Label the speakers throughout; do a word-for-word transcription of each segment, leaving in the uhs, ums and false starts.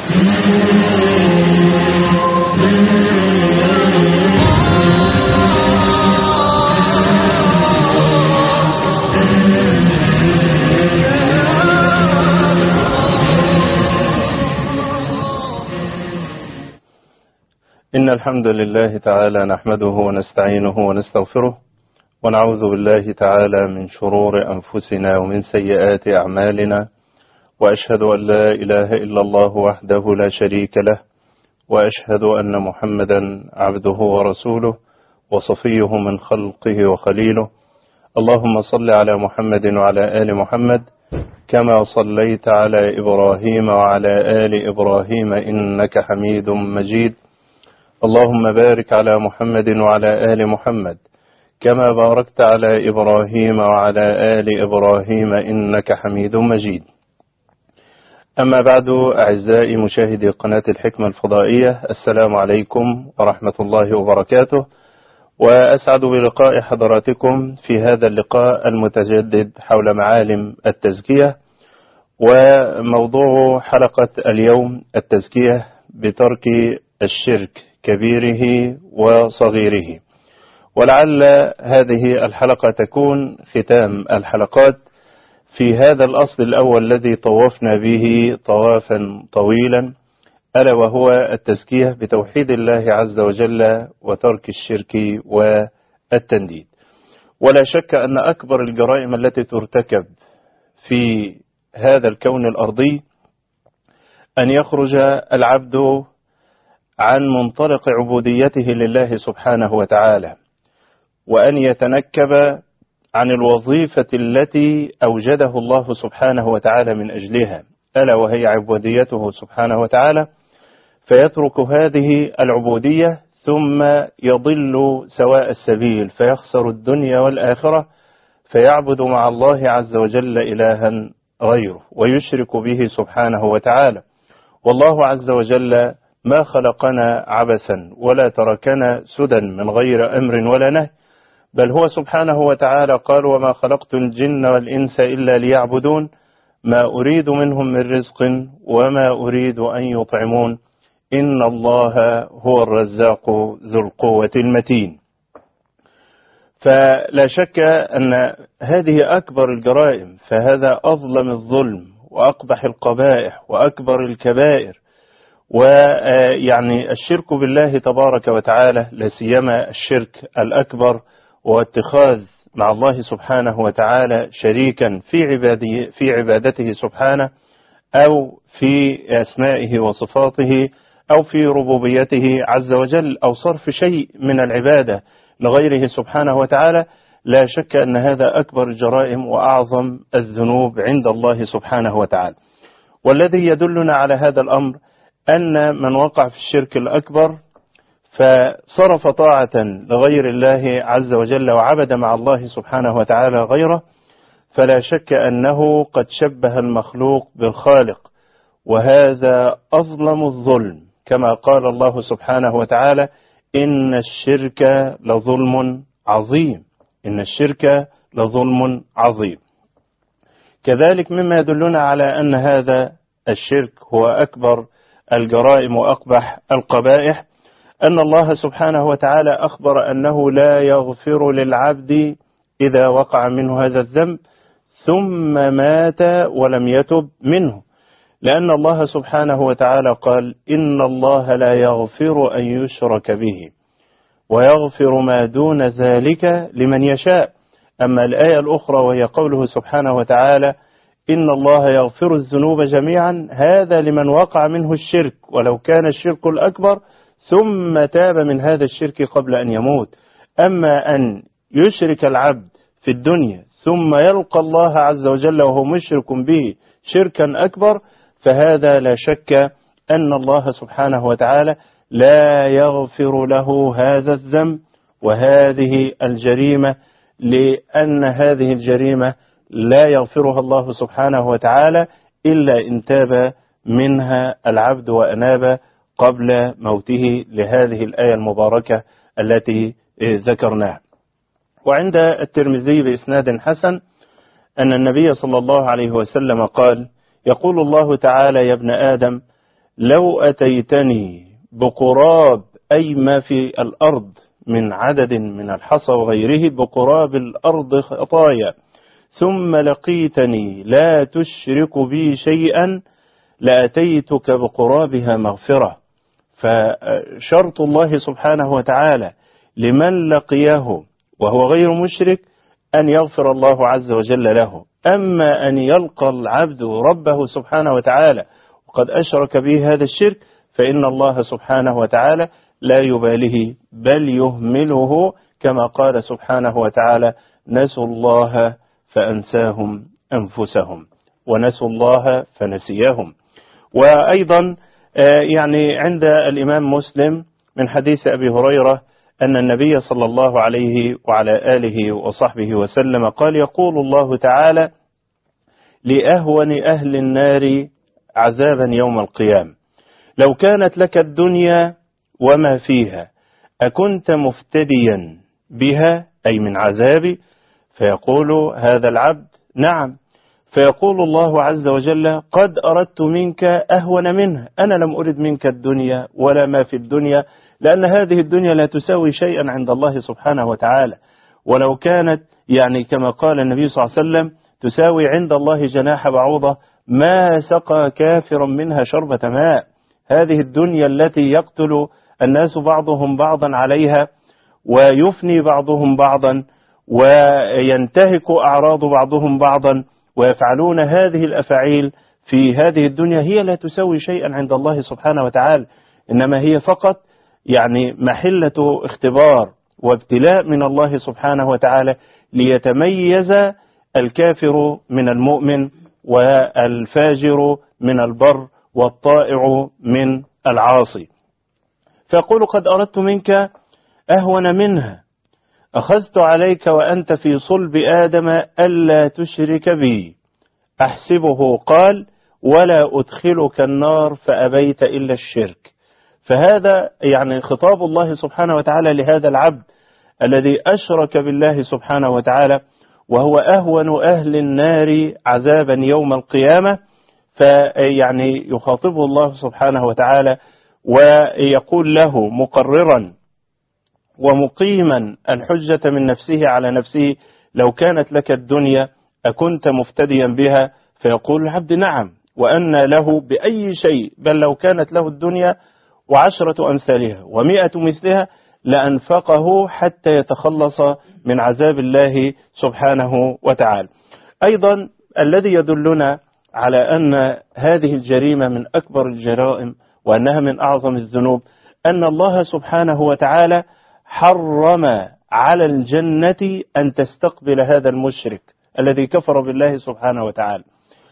Speaker 1: إن الحمد لله تعالى نحمده ونستعينه ونستغفره ونعوذ بالله تعالى من شرور أنفسنا ومن سيئات أعمالنا، وأشهد أن لا إله إلا الله وحده لا شريك له، وأشهد أن محمدا عبده ورسوله وصفيه من خلقه وخليله. اللهم صل على محمد وعلى آل محمد كما صليت على إبراهيم وعلى آل إبراهيم إنك حميد مجيد. اللهم بارك على محمد وعلى آل محمد كما باركت على إبراهيم وعلى آل إبراهيم إنك حميد مجيد. أما بعد، أعزائي مشاهدي قناة الحكمة الفضائية، السلام عليكم ورحمة الله وبركاته، وأسعد بلقاء حضراتكم في هذا اللقاء المتجدد حول معالم التزكية. وموضوع حلقة اليوم التزكية بترك الشرك كبيره وصغيره، ولعل هذه الحلقة تكون ختام الحلقات في هذا الأصل الأول الذي طوفنا به طوافا طويلا، ألا وهو التزكية بتوحيد الله عز وجل وترك الشرك والتنديد. ولا شك أن أكبر الجرائم التي ترتكب في هذا الكون الأرضي أن يخرج العبد عن منطلق عبوديته لله سبحانه وتعالى، وأن يتنكب عن الوظيفة التي أوجده الله سبحانه وتعالى من أجلها، ألا وهي عبوديته سبحانه وتعالى، فيترك هذه العبودية ثم يضل سواء السبيل فيخسر الدنيا والآخرة، فيعبد مع الله عز وجل إلها غيره ويشرك به سبحانه وتعالى. والله عز وجل ما خلقنا عبثا ولا تركنا سدى من غير أمر ولا نهي، بل هو سبحانه وتعالى قال: وما خلقت الجن والإنس إلا ليعبدون ما أريد منهم من رزق وما أريد أن يطعمون إن الله هو الرزاق ذو القوة المتين. فلا شك أن هذه أكبر الجرائم، فهذا أظلم الظلم وأقبح القبائح وأكبر الكبائر. ويعني الشرك بالله تبارك وتعالى، لا سيما الشرك الأكبر واتخاذ مع الله سبحانه وتعالى شريكا في عبادي في عبادته سبحانه، أو في أسمائه وصفاته، أو في ربوبيته عز وجل، أو صرف شيء من العبادة لغيره سبحانه وتعالى. لا شك أن هذا أكبر الجرائم وأعظم الذنوب عند الله سبحانه وتعالى. والذي يدلنا على هذا الأمر أن من وقع في الشرك الأكبر فصرف طاعة لغير الله عز وجل وعبد مع الله سبحانه وتعالى غيره، فلا شك أنه قد شبه المخلوق بالخالق، وهذا أظلم الظلم، كما قال الله سبحانه وتعالى: إن الشرك لظلم عظيم. إن الشرك لظلم عظيم. كذلك مما يدلنا على أن هذا الشرك هو أكبر الجرائم وأقبح القبائح أن الله سبحانه وتعالى أخبر أنه لا يغفر للعبد إذا وقع منه هذا الذنب ثم مات ولم يتب منه، لأن الله سبحانه وتعالى قال: إن الله لا يغفر أن يشرك به ويغفر ما دون ذلك لمن يشاء. أما الآية الأخرى وهي قوله سبحانه وتعالى: إن الله يغفر الذنوب جميعا، هذا لمن وقع منه الشرك ولو كان الشرك الأكبر ثم تاب من هذا الشرك قبل أن يموت. أما أن يشرك العبد في الدنيا ثم يلقى الله عز وجل وهو مشرك به شركا أكبر، فهذا لا شك أن الله سبحانه وتعالى لا يغفر له هذا الذنب وهذه الجريمة، لأن هذه الجريمة لا يغفرها الله سبحانه وتعالى إلا إن تاب منها العبد وأناب قبل موته، لهذه الآية المباركة التي ذكرناها. وعند الترمذي بإسناد حسن أن النبي صلى الله عليه وسلم قال: يقول الله تعالى: يا ابن آدم، لو أتيتني بقراب أي ما في الأرض من عدد من الحصى وغيره بقراب الأرض خطايا ثم لقيتني لا تشرك بي شيئا لأتيتك بقرابها مغفرة. فشرط الله سبحانه وتعالى لمن لقيه وهو غير مشرك أن يغفر الله عز وجل له. أما أن يلقى العبد ربه سبحانه وتعالى وقد أشرك به هذا الشرك فإن الله سبحانه وتعالى لا يباله بل يهمله كما قال سبحانه وتعالى نسوا الله فأنساهم أنفسهم ونسوا الله فنسيهم. وأيضا يعني عند الإمام مسلم من حديث أبي هريرة أن النبي صلى الله عليه وعلى آله وصحبه وسلم قال يقول الله تعالى لأهون أهل النار عذابا يوم القيامة لو كانت لك الدنيا وما فيها أكنت مفتديا بها أي من عذابي؟ فيقول هذا العبد نعم. فيقول الله عز وجل قد أردت منك أهون منها، أنا لم أرد منك الدنيا ولا ما في الدنيا، لأن هذه الدنيا لا تساوي شيئا عند الله سبحانه وتعالى، ولو كانت يعني كما قال النبي صلى الله عليه وسلم تساوي عند الله جناح بعوضة ما سقى كافرا منها شربة ماء. هذه الدنيا التي يقتل الناس بعضهم بعضا عليها ويفني بعضهم بعضا وينتهك أعراض بعضهم بعضا ويفعلون هذه الأفعيل في هذه الدنيا هي لا تساوي شيئا عند الله سبحانه وتعالى، إنما هي فقط يعني محلة اختبار وابتلاء من الله سبحانه وتعالى ليتميز الكافر من المؤمن والفاجر من البر والطائع من العاصي. فيقول قد أردت منك أهون منها أخذت عليك وأنت في صلب آدم ألا تشرك بي. أحسبه قال ولا أدخلك النار فأبيت إلا الشرك. فهذا يعني خطاب الله سبحانه وتعالى لهذا العبد الذي أشرك بالله سبحانه وتعالى وهو أهون أهل النار عذابا يوم القيامة. فيعني يخاطبه الله سبحانه وتعالى ويقول له مقررا ومقيما الحجة من نفسه على نفسه لو كانت لك الدنيا أكنت مفتديا بها؟ فيقول العبد نعم، وأن له بأي شيء، بل لو كانت له الدنيا وعشرة أمثالها ومئة مثلها لأنفقه حتى يتخلص من عذاب الله سبحانه وتعالى. أيضا الذي يدلنا على أن هذه الجريمة من أكبر الجرائم وأنها من أعظم الذنوب أن الله سبحانه وتعالى حرم على الجنة أن تستقبل هذا المشرك الذي كفر بالله سبحانه وتعالى،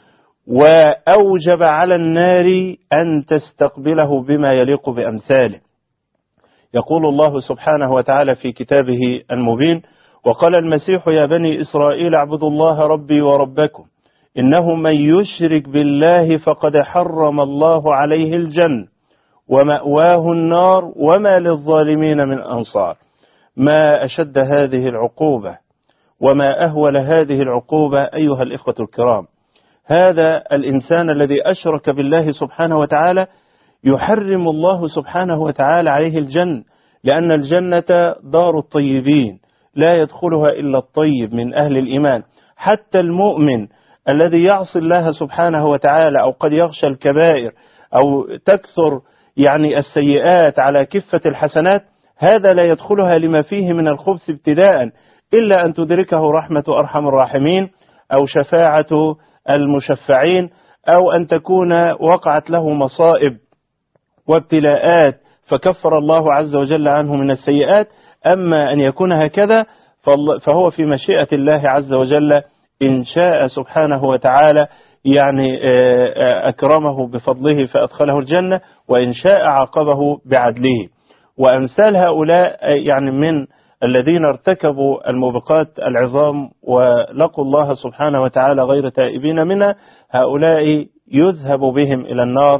Speaker 1: وأوجب على النار أن تستقبله بما يليق بأمثاله. يقول الله سبحانه وتعالى في كتابه المبين وقال المسيح يا بني إسرائيل اعبدوا الله ربي وربكم إنه من يشرك بالله فقد حرم الله عليه الجنة ومأواه النار وما للظالمين من أنصار. ما أشد هذه العقوبة وما أهول هذه العقوبة أيها الإخوة الكرام. هذا الإنسان الذي أشرك بالله سبحانه وتعالى يحرم الله سبحانه وتعالى عليه الجنة، لأن الجنة دار الطيبين لا يدخلها إلا الطيب من أهل الإيمان. حتى المؤمن الذي يعصي الله سبحانه وتعالى أو قد يغشى الكبائر أو تكثر يعني السيئات على كفة الحسنات هذا لا يدخلها لما فيه من الخبث ابتداء إلا أن تدركه رحمة أرحم الراحمين أو شفاعة المشفعين أو أن تكون وقعت له مصائب وابتلاءات فكفر الله عز وجل عنه من السيئات. أما أن يكون هكذا فهو في مشيئة الله عز وجل إن شاء سبحانه وتعالى يعني أكرمه بفضله فأدخله الجنة وإن شاء عاقبه بعدله. وأمثال هؤلاء يعني من الذين ارتكبوا الموبقات العظام ولقوا الله سبحانه وتعالى غير تائبين منها هؤلاء يذهب بهم إلى النار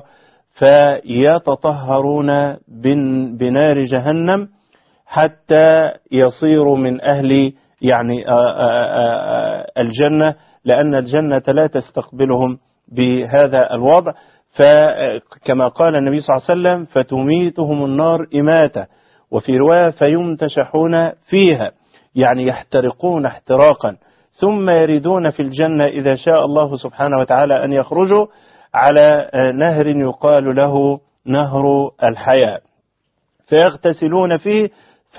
Speaker 1: فيتطهرون بنار جهنم حتى يصيروا من أهل يعني الجنة، لأن الجنة لا تستقبلهم بهذا الوضع. فكما قال النبي صلى الله عليه وسلم فتميتهم النار إماتة، وفي رواية فيمتشحون فيها، يعني يحترقون احتراقا، ثم يردون في الجنة إذا شاء الله سبحانه وتعالى أن يخرجوا على نهر يقال له نهر الحياة، فيغتسلون فيه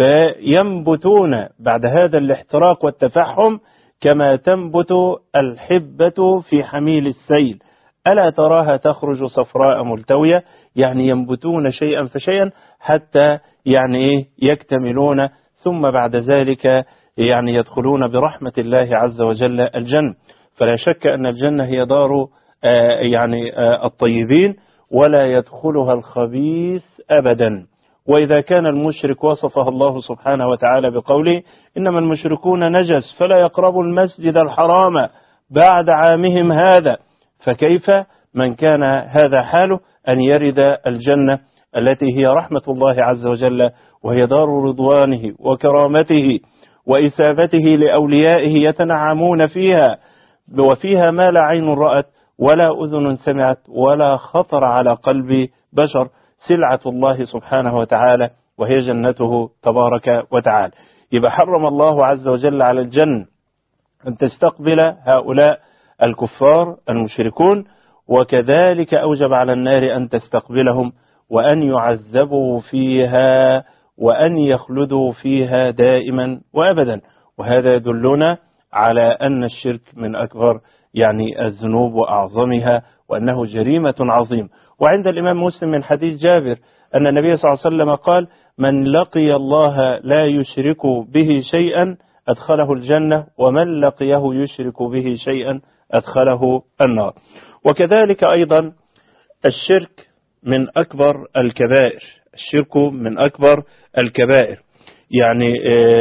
Speaker 1: فينبتون بعد هذا الاحتراق والتفحم كما تنبت الحبة في حميل السيل، ألا تراها تخرج صفراء ملتوية، يعني ينبتون شيئا فشيئا حتى يعني يكتملون، ثم بعد ذلك يعني يدخلون برحمة الله عز وجل الجنة. فلا شك أن الجنة هي دار يعني الطيبين ولا يدخلها الخبيث أبدا. وإذا كان المشرك وصفها الله سبحانه وتعالى بقوله إنما المشركون نجس فلا يقربوا المسجد الحرام بعد عامهم هذا، فكيف من كان هذا حاله أن يرد الجنة التي هي رحمة الله عز وجل، وهي دار رضوانه وكرامته وإثابته لأوليائه يتنعمون فيها، وفيها ما لا عين رأت ولا أذن سمعت ولا خطر على قلب بشر، سلعة الله سبحانه وتعالى وهي جنته تبارك وتعالى. يبقى حرم الله عز وجل على الجنة أن تستقبل هؤلاء الكفار المشركون، وكذلك أوجب على النار أن تستقبلهم وأن يعذبوا فيها وأن يخلدوا فيها دائما وأبدا. وهذا يدلنا على أن الشرك من أكبر يعني الذنوب وأعظمها، وأنه جريمة عظيمة. وعند الإمام مسلم من حديث جابر أن النبي صلى الله عليه وسلم قال من لقي الله لا يشرك به شيئا أدخله الجنة، ومن لقيه يشرك به شيئا أدخله النار. وكذلك أيضا الشرك من أكبر الكبائر، الشرك من أكبر الكبائر. يعني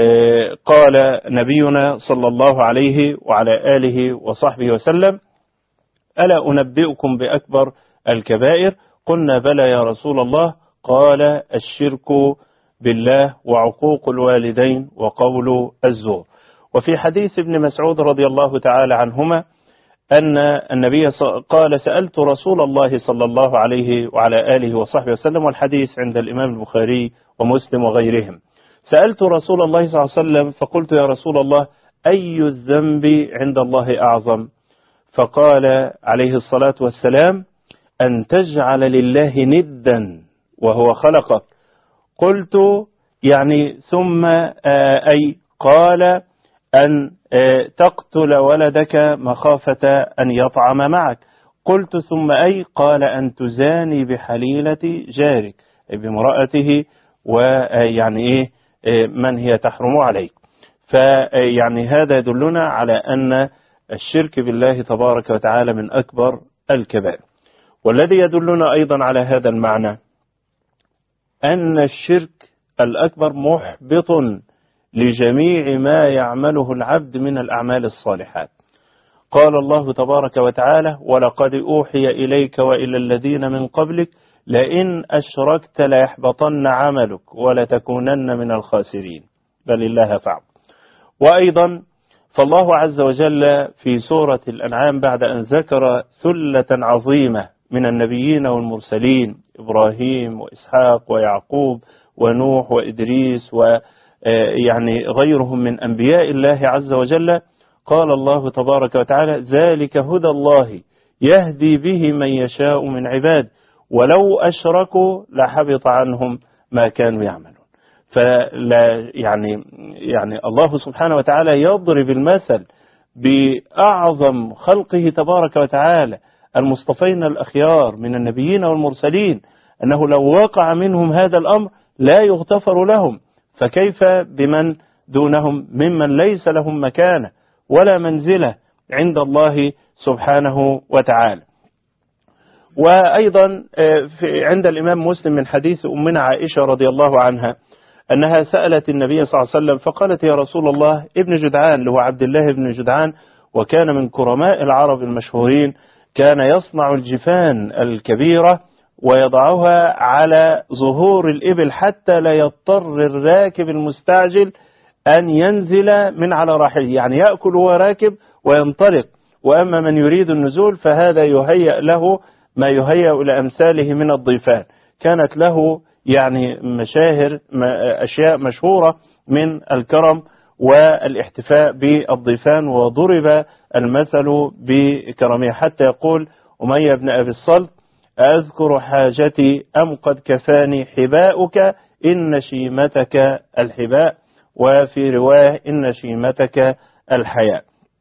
Speaker 1: قال نبينا صلى الله عليه وعلى آله وصحبه وسلم ألا أنبئكم بأكبر الكبائر؟ قلنا بلى يا رسول الله، قال الشرك بالله وعقوق الوالدين وقول الزور. وفي حديث ابن مسعود رضي الله تعالى عنهما أن النبي قال سألت رسول الله صلى الله عليه وعلى آله وصحبه وسلم، والحديث عند الإمام البخاري ومسلم وغيرهم، سألت رسول الله صلى الله عليه وسلم فقلت يا رسول الله أي الذنب عند الله أعظم؟ فقال عليه الصلاة والسلام أن تجعل لله ندا وهو خلقك. قلت يعني ثم أي؟ قال أن تقتل ولدك مخافة أن يطعم معك. قلت ثم أي؟ قال أن تزاني بحليلة جارك، بامرأته، ويعني إيه من هي تحرم عليك. فيعني هذا يدلنا على أن الشرك بالله تبارك وتعالى من أكبر الكبائر. والذي يدلنا أيضا على هذا المعنى أن الشرك الأكبر محبط لجميع ما يعمله العبد من الأعمال الصالحات. قال الله تبارك وتعالى ولقد أوحي إليك وإلى الذين من قبلك لئن أشركت ليحبطن عملك ولتكونن من الخاسرين بل الله فاعبد. وأيضا فالله عز وجل في سورة الأنعام بعد أن ذكر ثلة عظيمة من النبيين والمرسلين إبراهيم وإسحاق ويعقوب ونوح وإدريس ويعني غيرهم من أنبياء الله عز وجل، قال الله تبارك وتعالى ذلك هدى الله يهدي به من يشاء من عباد ولو أشركوا لحبط عنهم ما كانوا يعملون. فلا يعني يعني الله سبحانه وتعالى يضرب المثل بأعظم خلقه تبارك وتعالى المصطفين الأخيار من النبيين والمرسلين، أنه لو وقع منهم هذا الأمر لا يغتفر لهم، فكيف بمن دونهم ممن ليس لهم مكانة ولا منزلة عند الله سبحانه وتعالى. وأيضا في عند الإمام مسلم من حديث أمنا عائشة رضي الله عنها أنها سألت النبي صلى الله عليه وسلم فقالت يا رسول الله ابن جدعان اللي هو عبد الله بن جدعان وكان من كرماء العرب المشهورين، كان يصنع الجفان الكبيرة ويضعها على ظهور الإبل حتى لا يضطر الراكب المستعجل أن ينزل من على راحله، يعني يأكل وهو راكب وينطلق، وأما من يريد النزول فهذا يهيأ له ما يهيأ لأمثاله من الضيفان. كانت له يعني مشاهر أشياء مشهورة من الكرم والاحتفاء بالضيفان، وضرب المثل بكرمه، حتى يقول أمية بن أبي الصلت: أذكر حاجتي أم قد كفاني حباؤك إن شيمتك الحباء، وفي رواية إن شيمتك الحياء.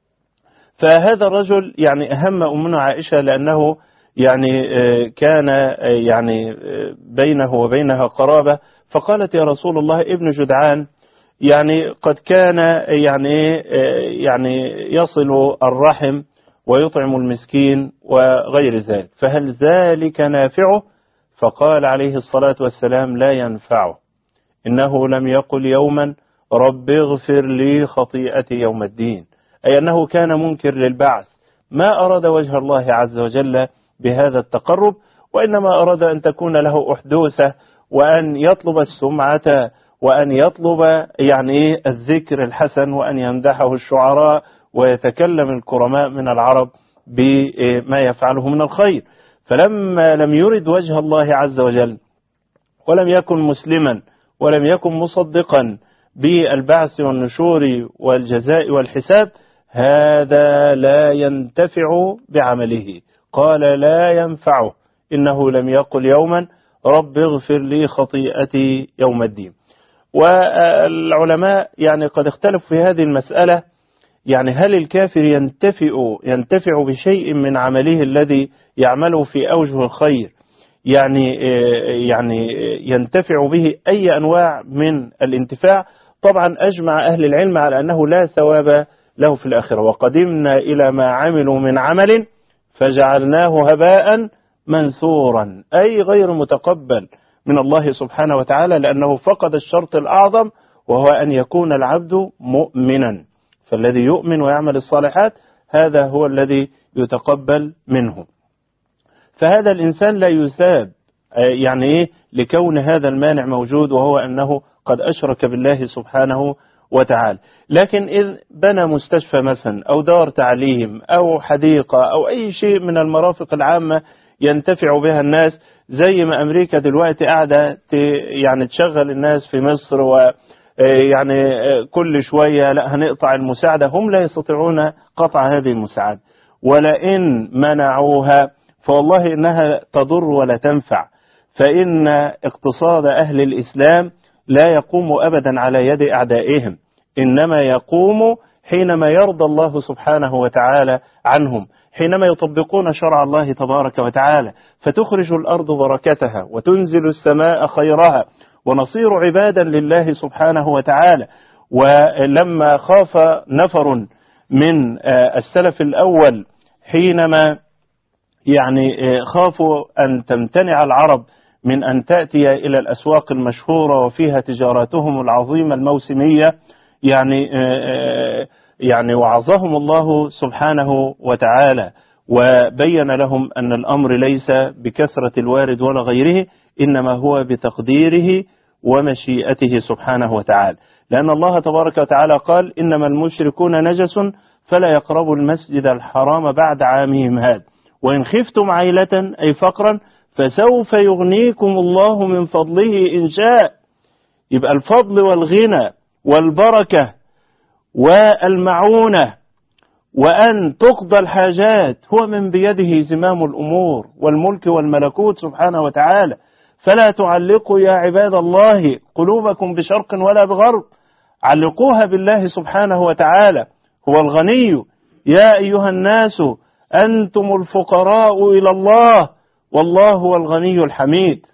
Speaker 1: فهذا الرجل يعني أهم أمنا عائشة، لأنه يعني كان يعني بينه وبينها قرابة، فقالت: يا رسول الله، ابن جدعان يعني قد كان يعني يعني يصل الرحم ويطعم المسكين وغير ذلك، فهل ذلك نافعه؟ فقال عليه الصلاة والسلام: لا ينفعه، إنه لم يقل يوما رب اغفر لي خطيئتي يوم الدين، أي أنه كان منكر للبعث، ما أراد وجه الله عز وجل بهذا التقرب، وإنما أراد أن تكون له أحدوثة، وأن يطلب السمعة، وأن يطلب يعني الذكر الحسن، وأن يمدحه الشعراء، ويتكلم الكرماء من العرب بما يفعله من الخير. فلما لم يرد وجه الله عز وجل، ولم يكن مسلما، ولم يكن مصدقا بالبعث والنشور والجزاء والحساب، هذا لا ينتفع بعمله. قال: لا ينفعه، إنه لم يقل يوما رب اغفر لي خطيئتي يوم الدين. والعلماء يعني قد اختلفوا في هذه المسألة، يعني هل الكافر ينتفع ينتفع بشيء من عمله الذي يعمله في أوجه الخير، يعني يعني ينتفع به أي أنواع من الانتفاع؟ طبعا أجمع أهل العلم على أنه لا ثواب له في الآخرة، وقدمنا إلى ما عملوا من عمل فجعلناه هباء منثورا، أي غير متقبل من الله سبحانه وتعالى، لأنه فقد الشرط الأعظم، وهو أن يكون العبد مؤمنا. فالذي يؤمن ويعمل الصالحات هذا هو الذي يتقبل منه. فهذا الإنسان لا يثاب يعني إيه لكون هذا المانع موجود، وهو أنه قد أشرك بالله سبحانه وتعالى. لكن إذ بنى مستشفى مثلا، أو دار تعليم، أو حديقة، أو أي شيء من المرافق العامة ينتفع بها الناس، زي ما أمريكا دلوقتي قاعدة يعني تشغل الناس في مصر، ويعني كل شوية لا هنقطع المساعدة، هم لا يستطيعون قطع هذه المساعدة، ولئن منعوها فوالله إنها تضر ولا تنفع. فإن اقتصاد أهل الإسلام لا يقوم أبدا على يد أعدائهم، إنما يقوم حينما يرضى الله سبحانه وتعالى عنهم، حينما يطبقون شرع الله تبارك وتعالى، فتخرج الأرض بركتها، وتنزل السماء خيرها، ونصير عبادا لله سبحانه وتعالى. ولما خاف نفر من السلف الأول حينما يعني خافوا أن تمتنع العرب من أن تأتي إلى الأسواق المشهورة وفيها تجاراتهم العظيمة الموسمية، يعني يعني وعظهم الله سبحانه وتعالى، وبين لهم أن الأمر ليس بكثرة الوارد ولا غيره، إنما هو بتقديره ومشيئته سبحانه وتعالى. لأن الله تبارك وتعالى قال: إنما المشركون نجس فلا يقربوا المسجد الحرام بعد عامهم هذا، وإن خفتم عيلة أي فقرا فسوف يغنيكم الله من فضله إن شاء. يبقى الفضل والغنى والبركة والمعونة وأن تقضى الحاجات هو من بيده زمام الأمور والملك والملكوت سبحانه وتعالى. فلا تعلقوا يا عباد الله قلوبكم بشرق ولا بغرب، علقوها بالله سبحانه وتعالى، هو الغني. يا أيها الناس أنتم الفقراء إلى الله والله هو الغني الحميد.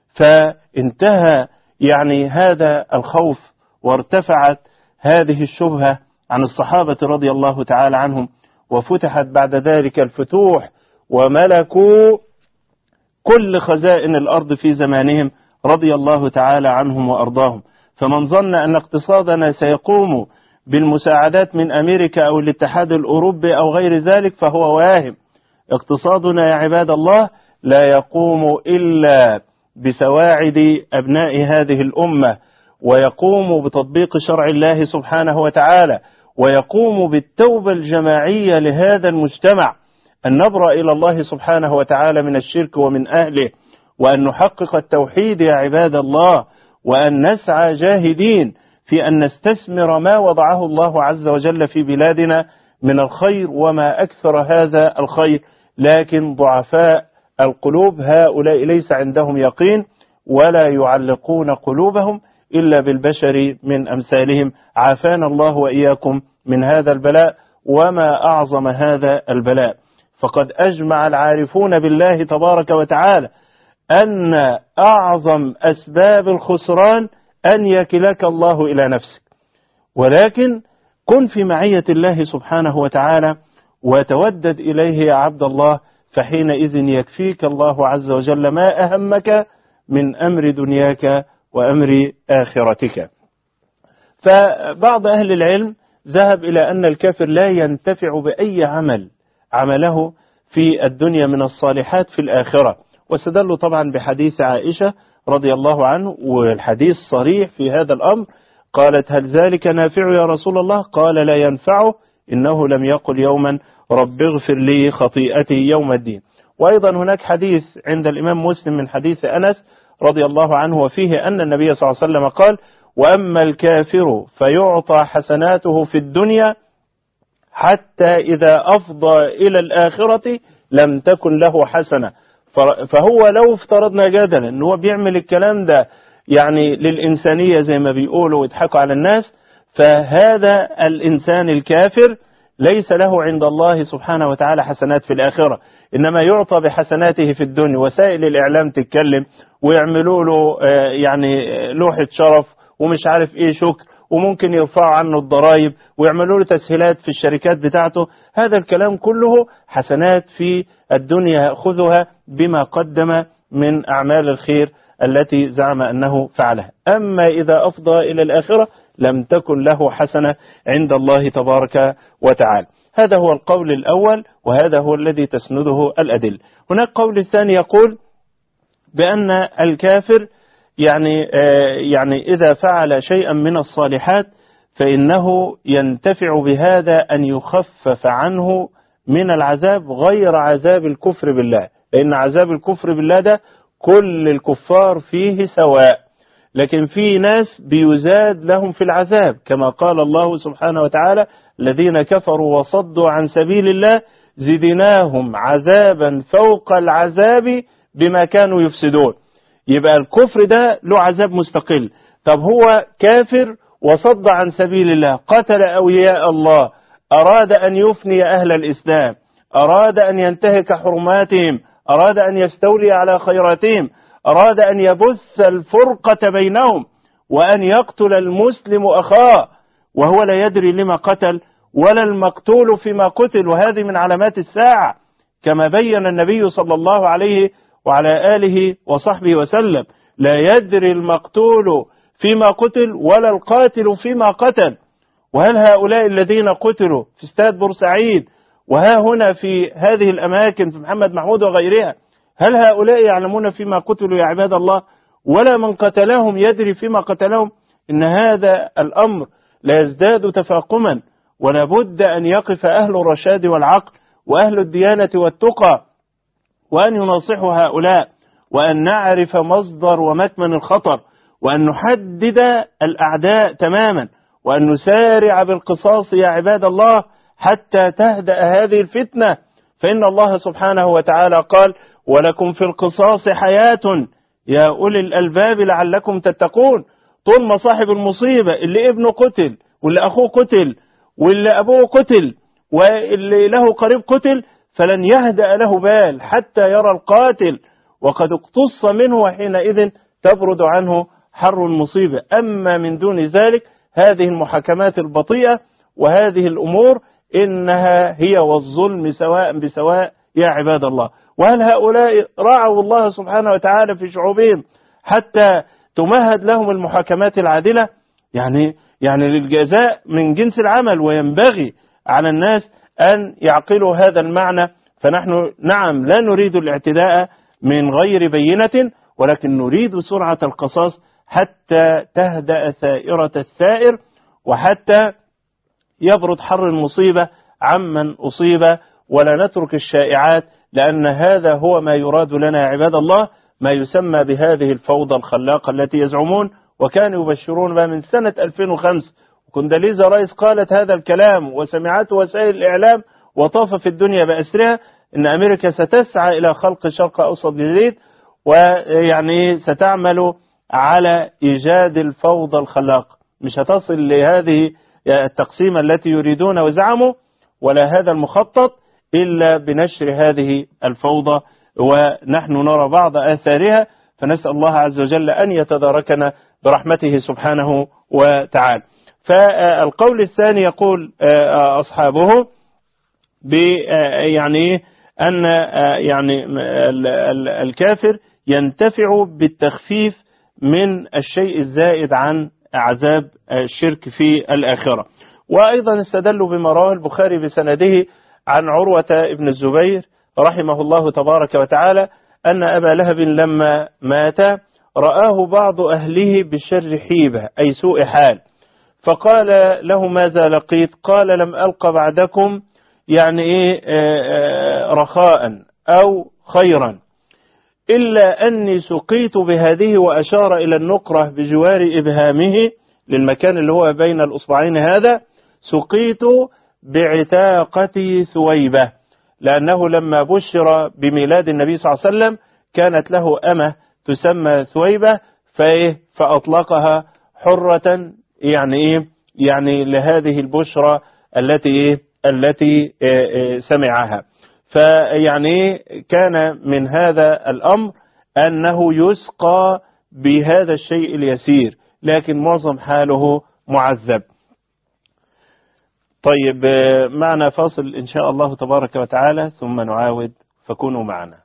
Speaker 1: فانتهى يعني هذا الخوف، وارتفعت هذه الشبهة عن الصحابة رضي الله تعالى عنهم، وفتحت بعد ذلك الفتوح، وملكوا كل خزائن الأرض في زمانهم رضي الله تعالى عنهم وأرضاهم. فمن ظن أن اقتصادنا سيقوم بالمساعدات من أمريكا أو الاتحاد الأوروبي أو غير ذلك فهو واهم. اقتصادنا يا عباد الله لا يقوم إلا بسواعد أبناء هذه الأمة، ويقوم بتطبيق شرع الله سبحانه وتعالى، ويقوم بالتوبة الجماعية لهذا المجتمع أن نبرأ إلى الله سبحانه وتعالى من الشرك ومن أهله، وأن نحقق التوحيد يا عباد الله، وأن نسعى جاهدين في أن نستثمر ما وضعه الله عز وجل في بلادنا من الخير، وما أكثر هذا الخير. لكن ضعفاء القلوب هؤلاء ليس عندهم يقين، ولا يعلقون قلوبهم إلا بالبشر من أمثالهم. عافانا الله وإياكم من هذا البلاء، وما أعظم هذا البلاء. فقد أجمع العارفون بالله تبارك وتعالى أن أعظم أسباب الخسران أن يكلك الله إلى نفسك، ولكن كن في معية الله سبحانه وتعالى وتودد إليه يا عبد الله، فحينئذ يكفيك الله عز وجل ما أهمك من أمر دنياك وأمر آخرتك. فبعض أهل العلم ذهب إلى أن الكافر لا ينتفع بأي عمل عمله في الدنيا من الصالحات في الآخرة، واستدلوا طبعا بحديث عائشة رضي الله عنه، والحديث صريح في هذا الأمر. قالت: هل ذلك نافع يا رسول الله؟ قال: لا ينفعه، إنه لم يقل يوما رب اغفر لي خطيئتي يوم الدين. وأيضا هناك حديث عند الإمام مسلم من حديث أنس رضي الله عنه، وفيه أن النبي صلى الله عليه وسلم قال: وأما الكافر فيعطى حسناته في الدنيا حتى إذا أفضى إلى الآخرة لم تكن له حسنة. فهو لو افترضنا جدلا أنه هو بيعمل الكلام ده يعني للإنسانية زي ما بيقولوا ويضحكوا على الناس، فهذا الإنسان الكافر ليس له عند الله سبحانه وتعالى حسنات في الآخرة، إنما يعطى بحسناته في الدنيا. وسائل الإعلام تتكلم ويعملوا له يعني لوحة شرف ومش عارف إيه شكر، وممكن يرفعوا عنه الضرائب ويعملوا له تسهيلات في الشركات بتاعته. هذا الكلام كله حسنات في الدنيا يأخذها بما قدم من أعمال الخير التي زعم أنه فعلها. أما إذا أفضى إلى الآخرة لم تكن له حسنة عند الله تبارك وتعالى. هذا هو القول الأول، وهذا هو الذي تسنده الأدلة. هناك قول ثاني يقول بأن الكافر يعني يعني إذا فعل شيئا من الصالحات فإنه ينتفع بهذا أن يخفف عنه من العذاب غير عذاب الكفر بالله، لأن عذاب الكفر بالله ده كل الكفار فيه سواء، لكن في ناس بيزاد لهم في العذاب، كما قال الله سبحانه وتعالى: الذين كفروا وصدوا عن سبيل الله زدناهم عذابا فوق العذاب بما كانوا يفسدون. يبقى الكفر ده له عذاب مستقل. طب هو كافر وصد عن سبيل الله، قتل أولياء الله، أراد أن يفني أهل الإسلام، أراد أن ينتهك حرماتهم، أراد أن يستولي على خيراتهم، أراد أن يبث الفرقة بينهم، وأن يقتل المسلم أخاه وهو لا يدري لما قتل ولا المقتول فيما قتل. وهذه من علامات الساعة كما بين النبي صلى الله عليه وعلى آله وصحبه وسلم: لا يدري المقتول فيما قتل ولا القاتل فيما قتل. وهل هؤلاء الذين قتلوا في استاد بورسعيد وها هنا في هذه الأماكن في محمد محمود وغيرها، هل هؤلاء يعلمون فيما قتلوا يا عباد الله؟ ولا من قتلهم يدري فيما قتلهم. إن هذا الأمر لا يزداد تفاقما، ولا بد أن يقف أهل الرشاد والعقل وأهل الديانة والتقى وأن يناصحوا هؤلاء، وأن نعرف مصدر ومكمن الخطر، وأن نحدد الأعداء تماما، وأن نسارع بالقصاص يا عباد الله حتى تهدأ هذه الفتنة. فإن الله سبحانه وتعالى قال: ولكم في القصاص حياة يا أولي الألباب لعلكم تتقون. طول ما صاحب المصيبة اللي ابنه قتل واللي أخوه قتل واللي أبوه قتل واللي له قريب قتل فلن يهدأ له بال حتى يرى القاتل وقد اقتص منه، وحينئذ تبرد عنه حر المصيبة. أما من دون ذلك هذه المحاكمات البطيئة وهذه الأمور إنها هي والظلم سواء بسواء يا عباد الله. وهل هؤلاء رعوا الله سبحانه وتعالى في شعوبهم حتى تمهد لهم المحاكمات العادلة؟ يعني يعني للجزاء من جنس العمل، وينبغي على الناس أن يعقلوا هذا المعنى. فنحن نعم لا نريد الاعتداء من غير بينة، ولكن نريد سرعة القصاص حتى تهدأ ثائرة الثائر، وحتى يبرد حر المصيبة عمن أصيب، ولا نترك الشائعات، لأن هذا هو ما يراد لنا يا عباد الله، ما يسمى بهذه الفوضى الخلاقة التي يزعمون وكانوا يبشرون بها من سنة ألفين وخمسة. كونداليزا رايس قالت هذا الكلام وسمعته وسائل الإعلام وطاف في الدنيا بأسرها إن أمريكا ستسعى إلى خلق شرق أوسط جديد، ويعني ستعمل على إيجاد الفوضى الخلاقة. مش هتصل لهذه التقسيمة التي يريدون وزعموا ولا هذا المخطط إلا بنشر هذه الفوضى، ونحن نرى بعض آثارها، فنسأل الله عز وجل أن يتداركنا برحمته سبحانه وتعالى. فالقول الثاني يقول أصحابه يعني أن يعني الكافر ينتفع بالتخفيف من الشيء الزائد عن عذاب الشرك في الآخرة. وأيضا استدلوا بما رواه البخاري بسنده عن عروة ابن الزبير رحمه الله تبارك وتعالى أن أبا لهب لما مات رآه بعض أهله بالشر حيبة أي سوء حال، فقال له ماذا لقيت؟ قال لم ألق بعدكم يعني إيه رخاء أو خيرا إلا أني سقيت بهذه، وأشار إلى النقرة بجوار إبهامه للمكان اللي هو بين الأصبعين هذا، سقيت بعتاقة ثويبة، لأنه لما بشر بميلاد النبي صلى الله عليه وسلم كانت له أمة تسمى ثويبة فإيه فأطلقها حرة يعني إيه يعني لهذه البشرى التي إيه التي إيه سمعها. فيعني كان من هذا الأمر أنه يسقى بهذا الشيء اليسير، لكن معظم حاله معذب. طيب معنا فاصل إن شاء الله تبارك وتعالى ثم نعاود، فكونوا معنا.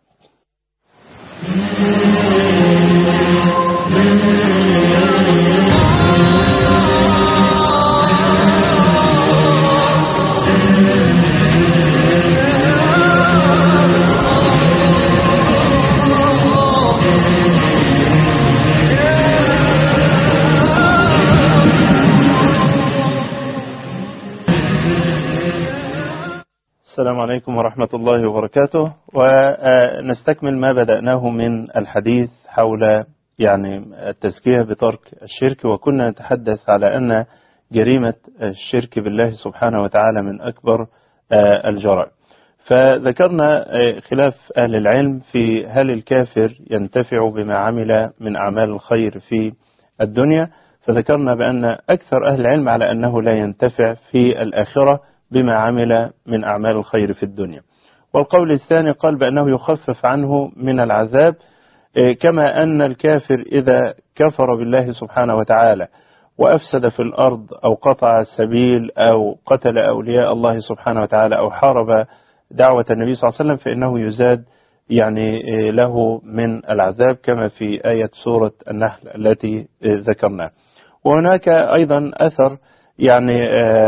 Speaker 1: السلام عليكم ورحمة الله وبركاته، ونستكمل ما بدأناه من الحديث حول يعني التزكية بترك الشرك. وكنا نتحدث على أن جريمة الشرك بالله سبحانه وتعالى من أكبر الجرائم، فذكرنا خلاف أهل العلم في هل الكافر ينتفع بما عمل من أعمال الخير في الدنيا، فذكرنا بأن أكثر أهل العلم على أنه لا ينتفع في الآخرة بما عمل من أعمال الخير في الدنيا. والقول الثاني قال بأنه يخفف عنه من العذاب، كما أن الكافر إذا كفر بالله سبحانه وتعالى وأفسد في الأرض أو قطع السبيل أو قتل أولياء الله سبحانه وتعالى أو حارب دعوة النبي صلى الله عليه وسلم فإنه يزاد يعني له من العذاب، كما في آية سورة النحل التي ذكرناها. وهناك أيضا أثر يعني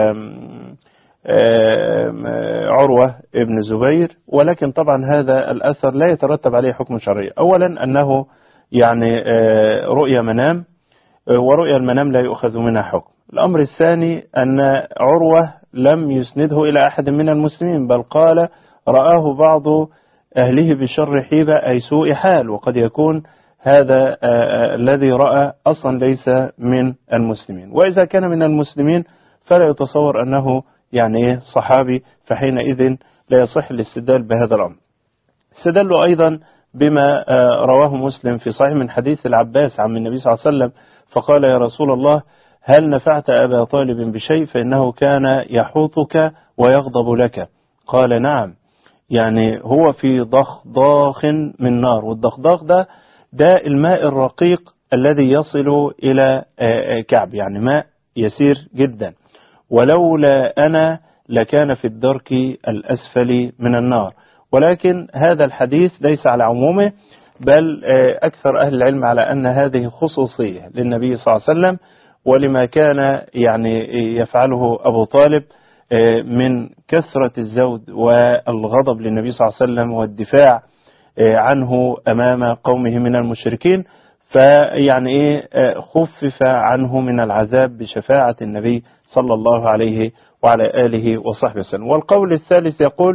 Speaker 1: عروة ابن الزبير، ولكن طبعا هذا الأثر لا يترتب عليه حكم شرعي. أولا أنه يعني رؤيا منام، ورؤيا المنام لا يؤخذ منها حكم. الأمر الثاني أن عروة لم يسنده إلى أحد من المسلمين، بل قال رآه بعض أهله بشر حيبة أي سوء حال، وقد يكون هذا الذي رأى أصلا ليس من المسلمين، وإذا كان من المسلمين فلا يتصور أنه يعني صحابي، فحينئذ لا يصح الاستدلال بهذا الأمر. استدلوا أيضا بما رواه مسلم في صحيح من حديث العباس عن النبي صلى الله عليه وسلم، فقال يا رسول الله هل نفعت أبا طالب بشيء فإنه كان يحوطك ويغضب لك؟ قال نعم، يعني هو في ضخضاخ من نار، والضخضاخ ده ده الماء الرقيق الذي يصل إلى كعب، يعني ماء يسير جدا، ولولا أنا لكان في الدرك الأسفل من النار. ولكن هذا الحديث ليس على عمومه، بل أكثر أهل العلم على أن هذه خصوصية للنبي صلى الله عليه وسلم، ولما كان يعني يفعله أبو طالب من كثرة الزود والغضب للنبي صلى الله عليه وسلم والدفاع عنه أمام قومه من المشركين، فيعني إيه خفف عنه من العذاب بشفاعة النبي صلى الله عليه وعلى آله وصحبه وسلم. والقول الثالث يقول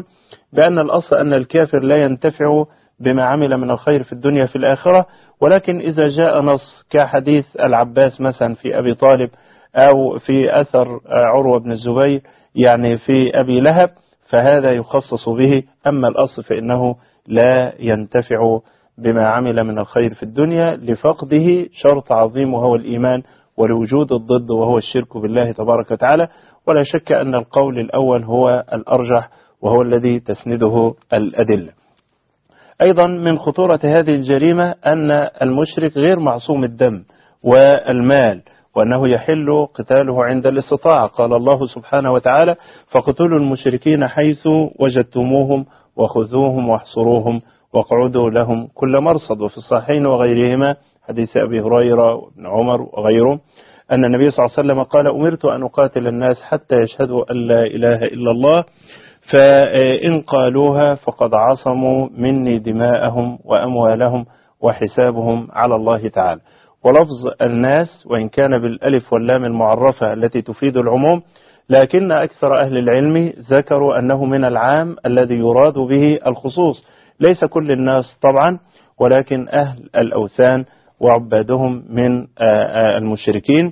Speaker 1: بأن الأصل أن الكافر لا ينتفع بما عمل من الخير في الدنيا في الآخرة، ولكن إذا جاء نص كحديث العباس مثلا في أبي طالب، أو في أثر عروة بن الزبير يعني في أبي لهب، فهذا يخصص به. أما الأصل فإنه لا ينتفع بما عمل من الخير في الدنيا لفقده شرط عظيم وهو الإيمان، ولوجود الضد وهو الشرك بالله تبارك وتعالى. ولا شك أن القول الأول هو الأرجح وهو الذي تسنده الأدلة. أيضا من خطورة هذه الجريمة أن المشرك غير معصوم الدم والمال، وأنه يحل قتاله عند الاستطاعة. قال الله سبحانه وتعالى: فاقتلوا المشركين حيث وجدتموهم وخذوهم واحصروهم واقعدوا لهم كل مرصد. وفي الصحيحين وغيرهما حديث أبي هريرة وابن عمر وغيره أن النبي صلى الله عليه وسلم قال: أمرت أن أقاتل الناس حتى يشهدوا أن لا إله إلا الله، فإن قالوها فقد عصموا مني دماءهم وأموالهم وحسابهم على الله تعالى. ولفظ الناس وإن كان بالألف واللام المعرفة التي تفيد العموم، لكن أكثر أهل العلم ذكروا أنه من العام الذي يراد به الخصوص، ليس كل الناس طبعا، ولكن أهل الأوثان وعبادهم من المشركين.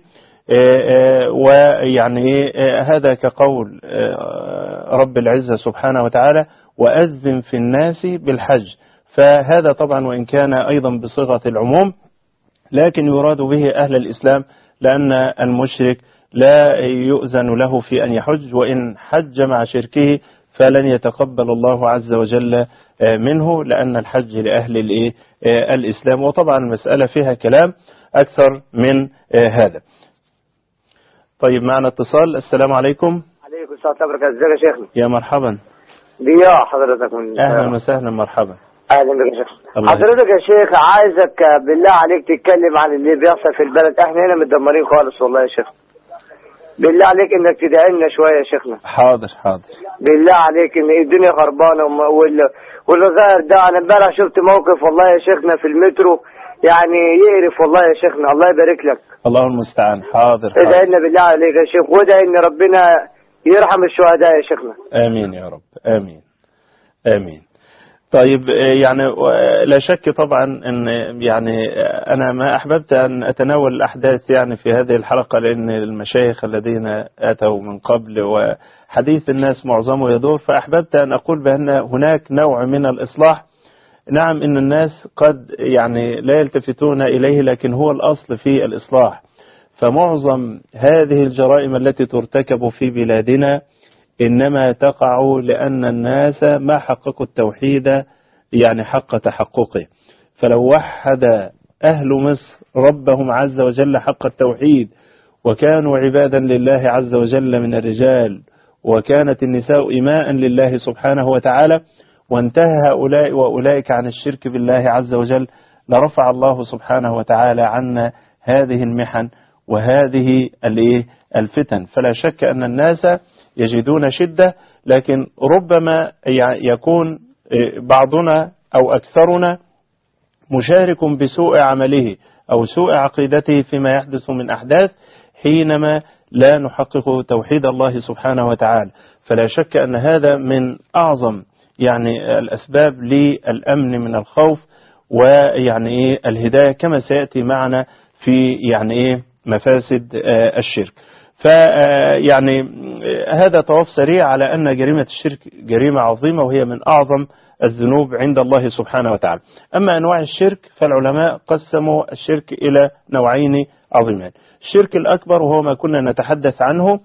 Speaker 1: ويعني هذا كقول رب العزة سبحانه وتعالى: وأذن في الناس بالحج. فهذا طبعا وإن كان أيضا بصيغة العموم، لكن يراد به أهل الإسلام، لأن المشرك لا يؤذن له في أن يحج، وإن حج مع شركه فلن يتقبل الله عز وجل منه، لأن الحج لأهل الإسلام. وطبعا المسألة فيها كلام أكثر من هذا. طيب معنا اتصال. السلام عليكم.
Speaker 2: عليكم السلام ورحمة الله. ازيك يا شيخنا؟
Speaker 1: يا مرحبا.
Speaker 2: ضياء حضرتك من
Speaker 1: أهلا وسهلا. مرحبا.
Speaker 2: اهلا بك يا شيخ. حضرتك يا شيخ عايزك بالله عليك تتكلم عن اللي بيحصل في البلد. احنا هنا متدمرين خالص والله يا شيخ. بالله عليك انك تدعي لنا شويه يا شيخنا.
Speaker 1: حاضر حاضر.
Speaker 2: بالله عليك ان الدنيا خربانه واللي ظاهر ده. انا امبارح شفت موقف والله يا شيخنا في المترو يعني يقرف والله يا شيخنا. الله يبارك لك.
Speaker 1: الله المستعان. حاضر.
Speaker 2: ادعي لنا بالله عليك يا شيخ، وادعي ان ربنا يرحم الشهداء يا شيخنا.
Speaker 1: امين يا رب. امين امين. طيب يعني لا شك طبعا ان يعني انا ما احببت ان اتناول الاحداث يعني في هذه الحلقة، لان المشايخ الذين اتوا من قبل وحديث الناس معظمه يدور، فاحببت ان اقول بان هناك نوع من الاصلاح. نعم ان الناس قد يعني لا يلتفتون اليه، لكن هو الاصل في الاصلاح. فمعظم هذه الجرائم التي ترتكب في بلادنا إنما تقع لأن الناس ما حققوا التوحيد يعني حق تحققه. فلو وحد أهل مصر ربهم عز وجل حق التوحيد، وكانوا عبادا لله عز وجل من الرجال، وكانت النساء إماء لله سبحانه وتعالى، وانتهى هؤلاء وأولئك عن الشرك بالله عز وجل، لرفع الله سبحانه وتعالى عنا هذه المحن وهذه الفتن. فلا شك أن الناس يجدون شدة، لكن ربما يكون بعضنا أو أكثرنا مشارك بسوء عمله أو سوء عقيدته فيما يحدث من أحداث، حينما لا نحقق توحيد الله سبحانه وتعالى. فلا شك أن هذا من أعظم يعني الأسباب للأمن من الخوف ويعني الهداية، كما سيأتي معنا في يعني مفاسد الشرك. فيعني هذا طواف سريع على أن جريمة الشرك جريمة عظيمة، وهي من أعظم الذنوب عند الله سبحانه وتعالى. أما أنواع الشرك فالعلماء قسموا الشرك إلى نوعين عظيمين. الشرك الأكبر وهو ما كنا نتحدث عنه،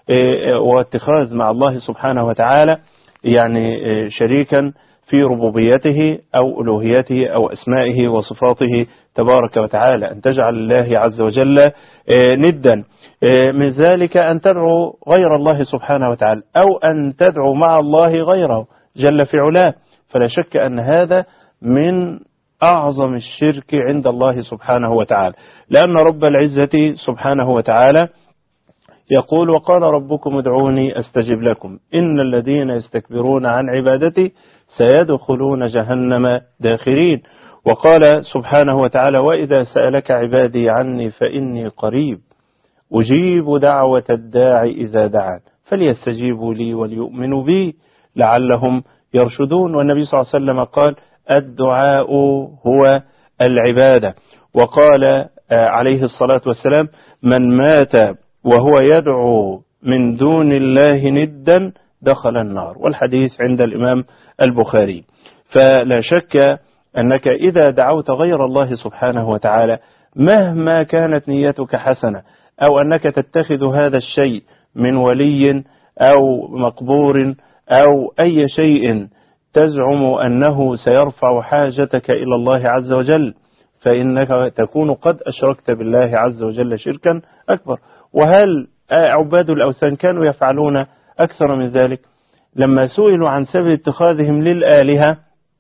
Speaker 1: واتخاذ مع الله سبحانه وتعالى يعني شريكا في ربوبيته أو ألوهيته أو أسمائه وصفاته تبارك وتعالى، أن تجعل الله عز وجل ندا. من ذلك أن تدعو غير الله سبحانه وتعالى، أو أن تدعو مع الله غيره جل في علاه. فلا شك أن هذا من أعظم الشرك عند الله سبحانه وتعالى، لأن رب العزة سبحانه وتعالى يقول: وقال ربكم ادعوني أستجب لكم إن الذين يستكبرون عن عبادتي سيدخلون جهنم داخرين. وقال سبحانه وتعالى: وإذا سألك عبادي عني فإني قريب أجيب دعوة الداعي إذا دعان فليستجيبوا لي وليؤمنوا بي لعلهم يرشدون. والنبي صلى الله عليه وسلم قال الدعاء هو العبادة. وقال عليه الصلاة والسلام من مات وهو يدعو من دون الله ندا دخل النار، والحديث عند الإمام البخاري. فلا شك أنك إذا دعوت غير الله سبحانه وتعالى مهما كانت نيتك حسنة، أو أنك تتخذ هذا الشيء من ولي أو مقبور أو أي شيء تزعم أنه سيرفع حاجتك إلى الله عز وجل، فإنك تكون قد أشركت بالله عز وجل شركا أكبر. وهل عباد الأوثان كانوا يفعلون أكثر من ذلك؟ لما سئلوا عن سبب اتخاذهم للآلهة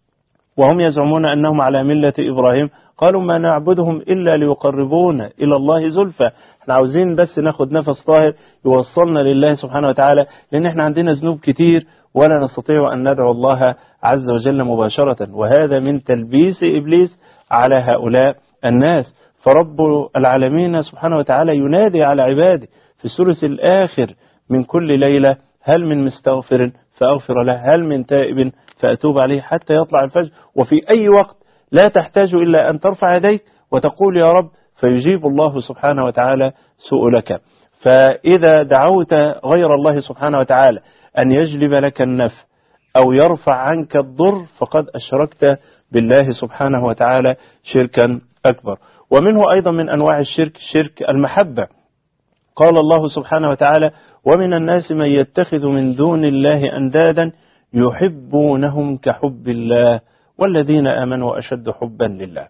Speaker 1: وهم يزعمون أنهم على ملة إبراهيم قالوا ما نعبدهم إلا ليقربونا إلى الله زلفى، احنا عاوزين بس ناخد نفس طاهر يوصلنا لله سبحانه وتعالى، لأن احنا عندنا ذنوب كتير ولا نستطيع أن ندعو الله عز وجل مباشرة. وهذا من تلبيس إبليس على هؤلاء الناس. فرب العالمين سبحانه وتعالى ينادي على عباده في الثلث الآخر من كل ليلة هل من مستغفر فأغفر له، هل من تائب فأتوب عليه، حتى يطلع الفجر. وفي أي وقت لا تحتاج إلا أن ترفع يديك وتقول يا رب، فيجيب الله سبحانه وتعالى سؤلك. فإذا دعوت غير الله سبحانه وتعالى أن يجلب لك النفع أو يرفع عنك الضر فقد أشركت بالله سبحانه وتعالى شركا أكبر. ومنه أيضا من أنواع الشرك شرك المحبة. قال الله سبحانه وتعالى ومن الناس من يتخذ من دون الله أندادا يحبونهم كحب الله والذين آمنوا أشد حبا لله.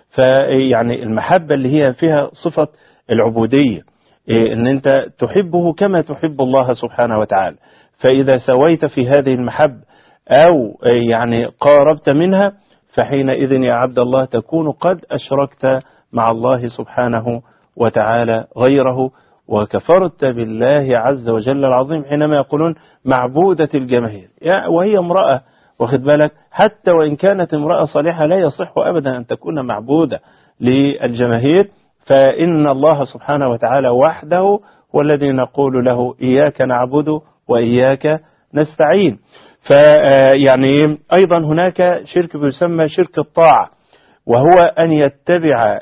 Speaker 1: فيعني المحبة اللي هي فيها صفة العبودية، إن أنت تحبه كما تحب الله سبحانه وتعالى. فإذا سويت في هذه المحبة أو يعني قاربت منها فحينئذ يا عبد الله تكون قد أشركت مع الله سبحانه وتعالى غيره وكفرت بالله عز وجل العظيم، حينما يقولون معبودة الجماهير، وهي امرأة، واخد بالك، حتى وإن كانت امرأة صالحة لا يصح أبدا أن تكون معبودة للجماهير. فإن الله سبحانه وتعالى وحده هو الذي نقول له إياك نعبد وإياك نستعين. فيعني أيضا هناك شرك يسمى شرك الطاعة، وهو أن يتبع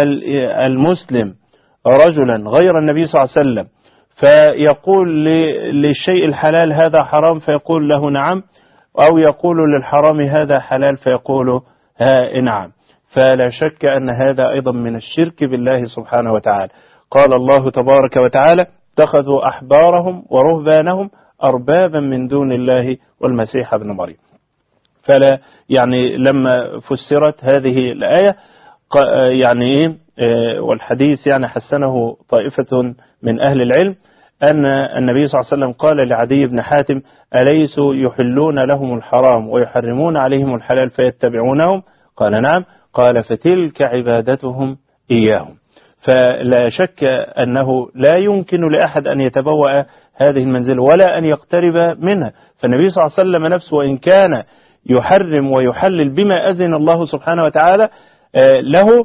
Speaker 1: المسلم رجلا غير النبي صلى الله عليه وسلم فيقول للشيء الحلال هذا حرام فيقول له نعم، أو يقول للحرام هذا حلال فيقول ها نعم. فلا شك أن هذا أيضا من الشرك بالله سبحانه وتعالى. قال الله تبارك وتعالى اتخذوا أحبارهم ورهبانهم أربابا من دون الله والمسيح ابن مريم. فلا يعني لما فسرت هذه الآية يعني والحديث يعني حسنه طائفة من أهل العلم أن النبي صلى الله عليه وسلم قال لعدي بن حاتم أليسوا يحلون لهم الحرام ويحرمون عليهم الحلال فيتبعونهم؟ قال نعم. قال فتلك عبادتهم إياهم. فلا شك أنه لا يمكن لأحد أن يتبوأ هذه المنزلة ولا أن يقترب منها. فالنبي صلى الله عليه وسلم نفسه وإن كان يحرم ويحلل بما أذن الله سبحانه وتعالى له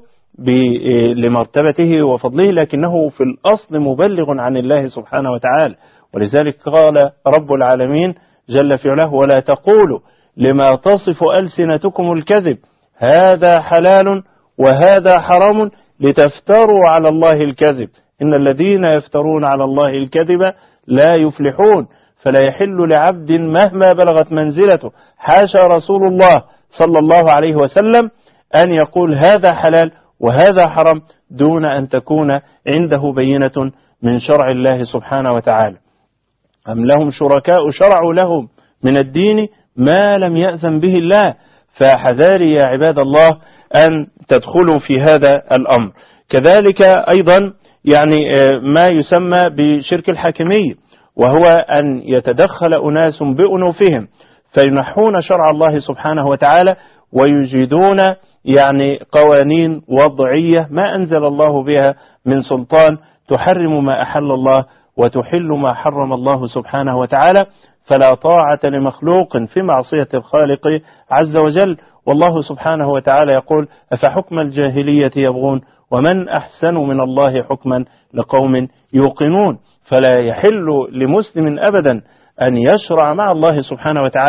Speaker 1: لمرتبته وفضله، لكنه في الأصل مبلغ عن الله سبحانه وتعالى. ولذلك قال رب العالمين جل في علاه ولا تقولوا لما تصف ألسنتكم الكذب هذا حلال وهذا حرام لتفتروا على الله الكذب إن الذين يفترون على الله الكذب لا يفلحون. فلا يحل لعبد مهما بلغت منزلته حاشا رسول الله صلى الله عليه وسلم أن يقول هذا حلال وهذا حرام دون أن تكون عنده بينة من شرع الله سبحانه وتعالى. أم لهم شركاء شرعوا لهم من الدين ما لم يأذن به الله. فحذاري يا عباد الله أن تدخلوا في هذا الأمر. كذلك أيضا يعني ما يسمى بشرك الحاكمية، وهو أن يتدخل أناس بأنوفهم فينحون شرع الله سبحانه وتعالى ويجيدون يعني قوانين وضعية ما أنزل الله بها من سلطان تحرم ما أحل الله وتحل ما حرم الله سبحانه وتعالى. فلا طاعة لمخلوق في معصية الخالق عز وجل. والله سبحانه وتعالى يقول أفحكم الجاهلية يبغون ومن أحسن من الله حكما لقوم يوقنون. فلا يحل لمسلم أبدا أن يشرع مع الله سبحانه وتعالى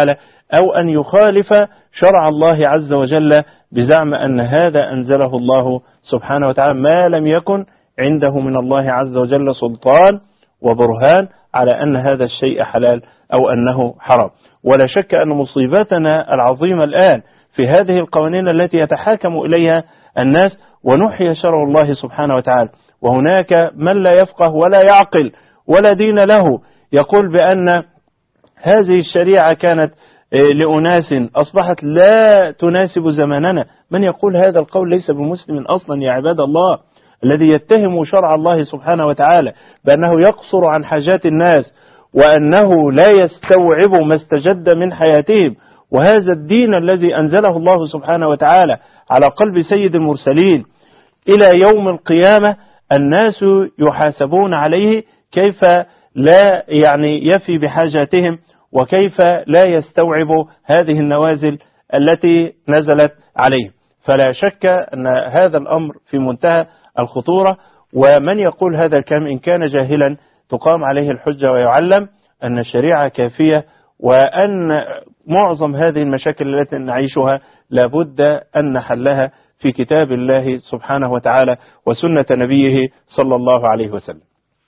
Speaker 1: أو أن يخالف شرع الله عز وجل بزعم أن هذا أنزله الله سبحانه وتعالى ما لم يكن عنده من الله عز وجل سلطان وبرهان على أن هذا الشيء حلال أو أنه حرام. ولا شك أن مصيبتنا العظيمة الآن في هذه القوانين التي يتحاكم إليها الناس ونحيا شرع الله سبحانه وتعالى، وهناك من لا يفقه ولا يعقل ولا دين له يقول بأن هذه الشريعة كانت لأناس أصبحت لا تناسب زماننا. من يقول هذا القول ليس بمسلم أصلا يا عباد الله. الذي يتهم شرع الله سبحانه وتعالى بأنه يقصر عن حاجات الناس وأنه لا يستوعب ما استجد من حياتهم، وهذا الدين الذي أنزله الله سبحانه وتعالى على قلب سيد المرسلين إلى يوم القيامة الناس يحاسبون عليه كيف لا يعني يفي بحاجاتهم وكيف لا يستوعب هذه النوازل التي نزلت عليه. فلا شك أن هذا الأمر في منتهى الخطورة، ومن يقول هذا الكلام إن كان جاهلا تقام عليه الحجة ويعلم أن الشريعة كافية، وأن معظم هذه المشاكل التي نعيشها لابد أن نحلها في كتاب الله سبحانه وتعالى وسنة نبيه صلى الله عليه وسلم.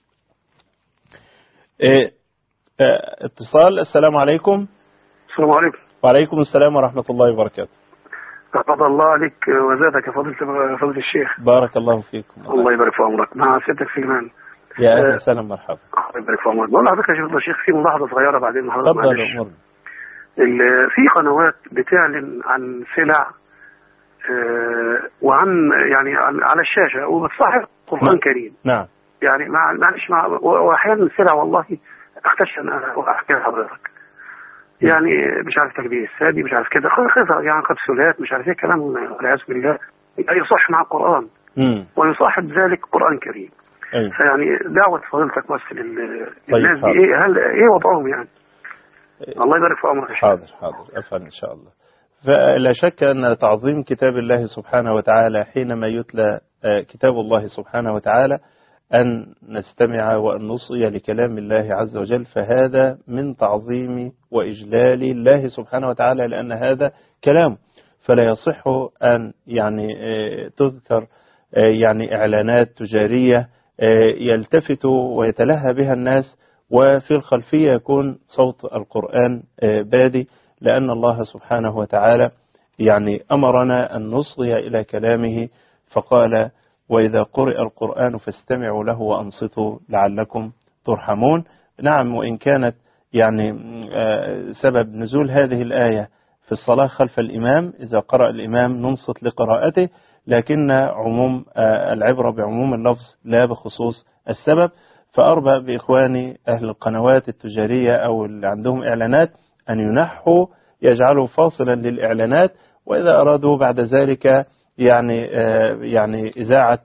Speaker 1: اتصال. السلام عليكم.
Speaker 3: السلام عليكم.
Speaker 1: وعليكم السلام ورحمة الله وبركاته.
Speaker 3: تفضل الله عليك وزادك يا فضيلة فضيلة الشيخ.
Speaker 1: بارك الله فيكم.
Speaker 3: الله يبارك في عمرك. مع سيادتك سليمان.
Speaker 1: يا أهلا وسهلا مرحبا. الله
Speaker 3: يبارك في عمرك. بقول لحضرتك يا الشيخ في ملاحظة صغيرة بعدين لحضرتك.
Speaker 1: تفضل يا أمور.
Speaker 3: في قنوات بتعلن عن سلع وعن يعني على الشاشة وبتصحح قرآن كريم.
Speaker 1: نعم.
Speaker 3: يعني معلش مع واحيانا السلع والله اختش ان احكي لحضرتك. يعني مش عارف تكبير السادي مش عارف كده خذها يعني كبسولات مش عارف ايه كلام والعياذ بالله يصح مع القرآن
Speaker 1: امم
Speaker 3: ويصاحب ذلك قرآن كريم.
Speaker 1: أيوة.
Speaker 3: فيعني دعوة فضيلتك بس للناس
Speaker 1: طيب
Speaker 3: دي ايه هل ايه وضعهم يعني؟ أيوة. الله يبارك في عمرك.
Speaker 1: حاضر حاضر افهم ان شاء الله. فلا شك ان تعظيم كتاب الله سبحانه وتعالى حينما يتلى كتاب الله سبحانه وتعالى أن نستمع وأن نصغي لكلام الله عز وجل، فهذا من تعظيم وإجلال الله سبحانه وتعالى لأن هذا كلام. فلا يصح أن يعني تذكر يعني إعلانات تجارية يلتفت ويتلهى بها الناس وفي الخلفية يكون صوت القرآن بادي، لأن الله سبحانه وتعالى يعني أمرنا أن نصغي إلى كلامه فقال وإذا قرئ القرآن فاستمعوا له وأنصتوا لعلكم ترحمون. نعم، وإن كانت يعني سبب نزول هذه الآية في الصلاة خلف الإمام إذا قرأ الإمام ننصت لقراءته، لكن عموم العبرة بعموم اللفظ لا بخصوص السبب. فأربى بإخواني أهل القنوات التجارية أو اللي عندهم إعلانات أن ينحوا يجعلوا فاصلا للإعلانات، وإذا أرادوا بعد ذلك يعني يعني إذاعة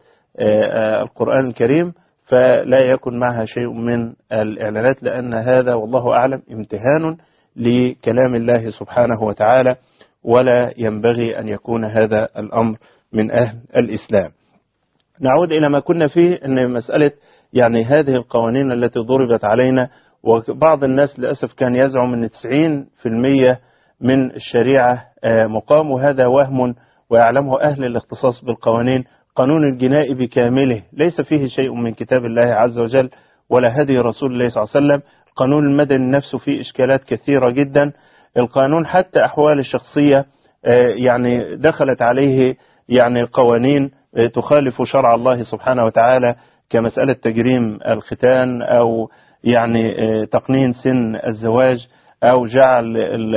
Speaker 1: القرآن الكريم فلا يكن معها شيء من الإعلانات، لأن هذا والله أعلم امتهان لكلام الله سبحانه وتعالى، ولا ينبغي أن يكون هذا الأمر من أهل الإسلام. نعود إلى ما كنا فيه، أن مسألة يعني هذه القوانين التي ضربت علينا، وبعض الناس للأسف كان يزعم أن تسعين بالمئة من الشريعة مقام، وهذا وهم ويعلمه أهل الاختصاص بالقوانين. قانون الجنائي بكامله ليس فيه شيء من كتاب الله عز وجل ولا هدي رسول الله صلى الله عليه وسلم. القانون المدني نفسه فيه إشكالات كثيرة جدا. القانون حتى أحوال الشخصية يعني دخلت عليه يعني قوانين تخالف شرع الله سبحانه وتعالى، كمسألة تجريم الختان أو يعني تقنين سن الزواج أو جعل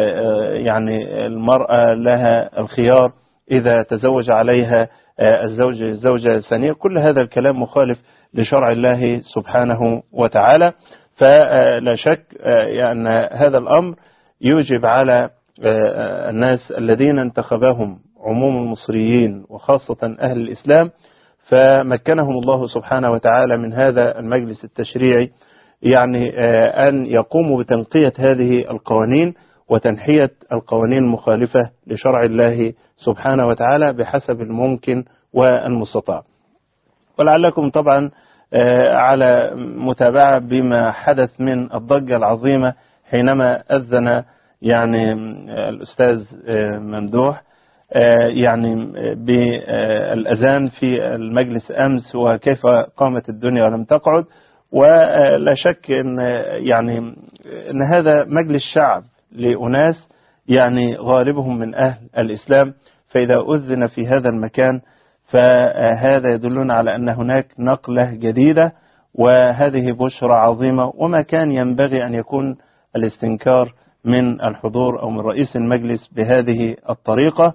Speaker 1: يعني المرأة لها الخيار إذا تزوج عليها الزوج الزوجة الثانية. كل هذا الكلام مخالف لشرع الله سبحانه وتعالى. فلا شك أن هذا الأمر يوجب على الناس الذين انتخبهم عموم المصريين وخاصة أهل الإسلام، فمكنهم الله سبحانه وتعالى من هذا المجلس التشريعي يعني أن يقوموا بتنقية هذه القوانين وتنحية القوانين المخالفة لشرع الله سبحانه وتعالى بحسب الممكن والمستطاع. ولعلكم طبعا على متابعة بما حدث من الضجة العظيمة حينما أذن يعني الأستاذ ممدوح يعني بالأذان في المجلس أمس وكيف قامت الدنيا ولم تقعد. ولا شك أن يعني أن هذا مجلس شعب لأناس يعني غالبهم من أهل الإسلام، فإذا أذن في هذا المكان فهذا يدلنا على أن هناك نقلة جديدة، وهذه بشرى عظيمة. وما كان ينبغي أن يكون الاستنكار من الحضور أو من رئيس المجلس بهذه الطريقة.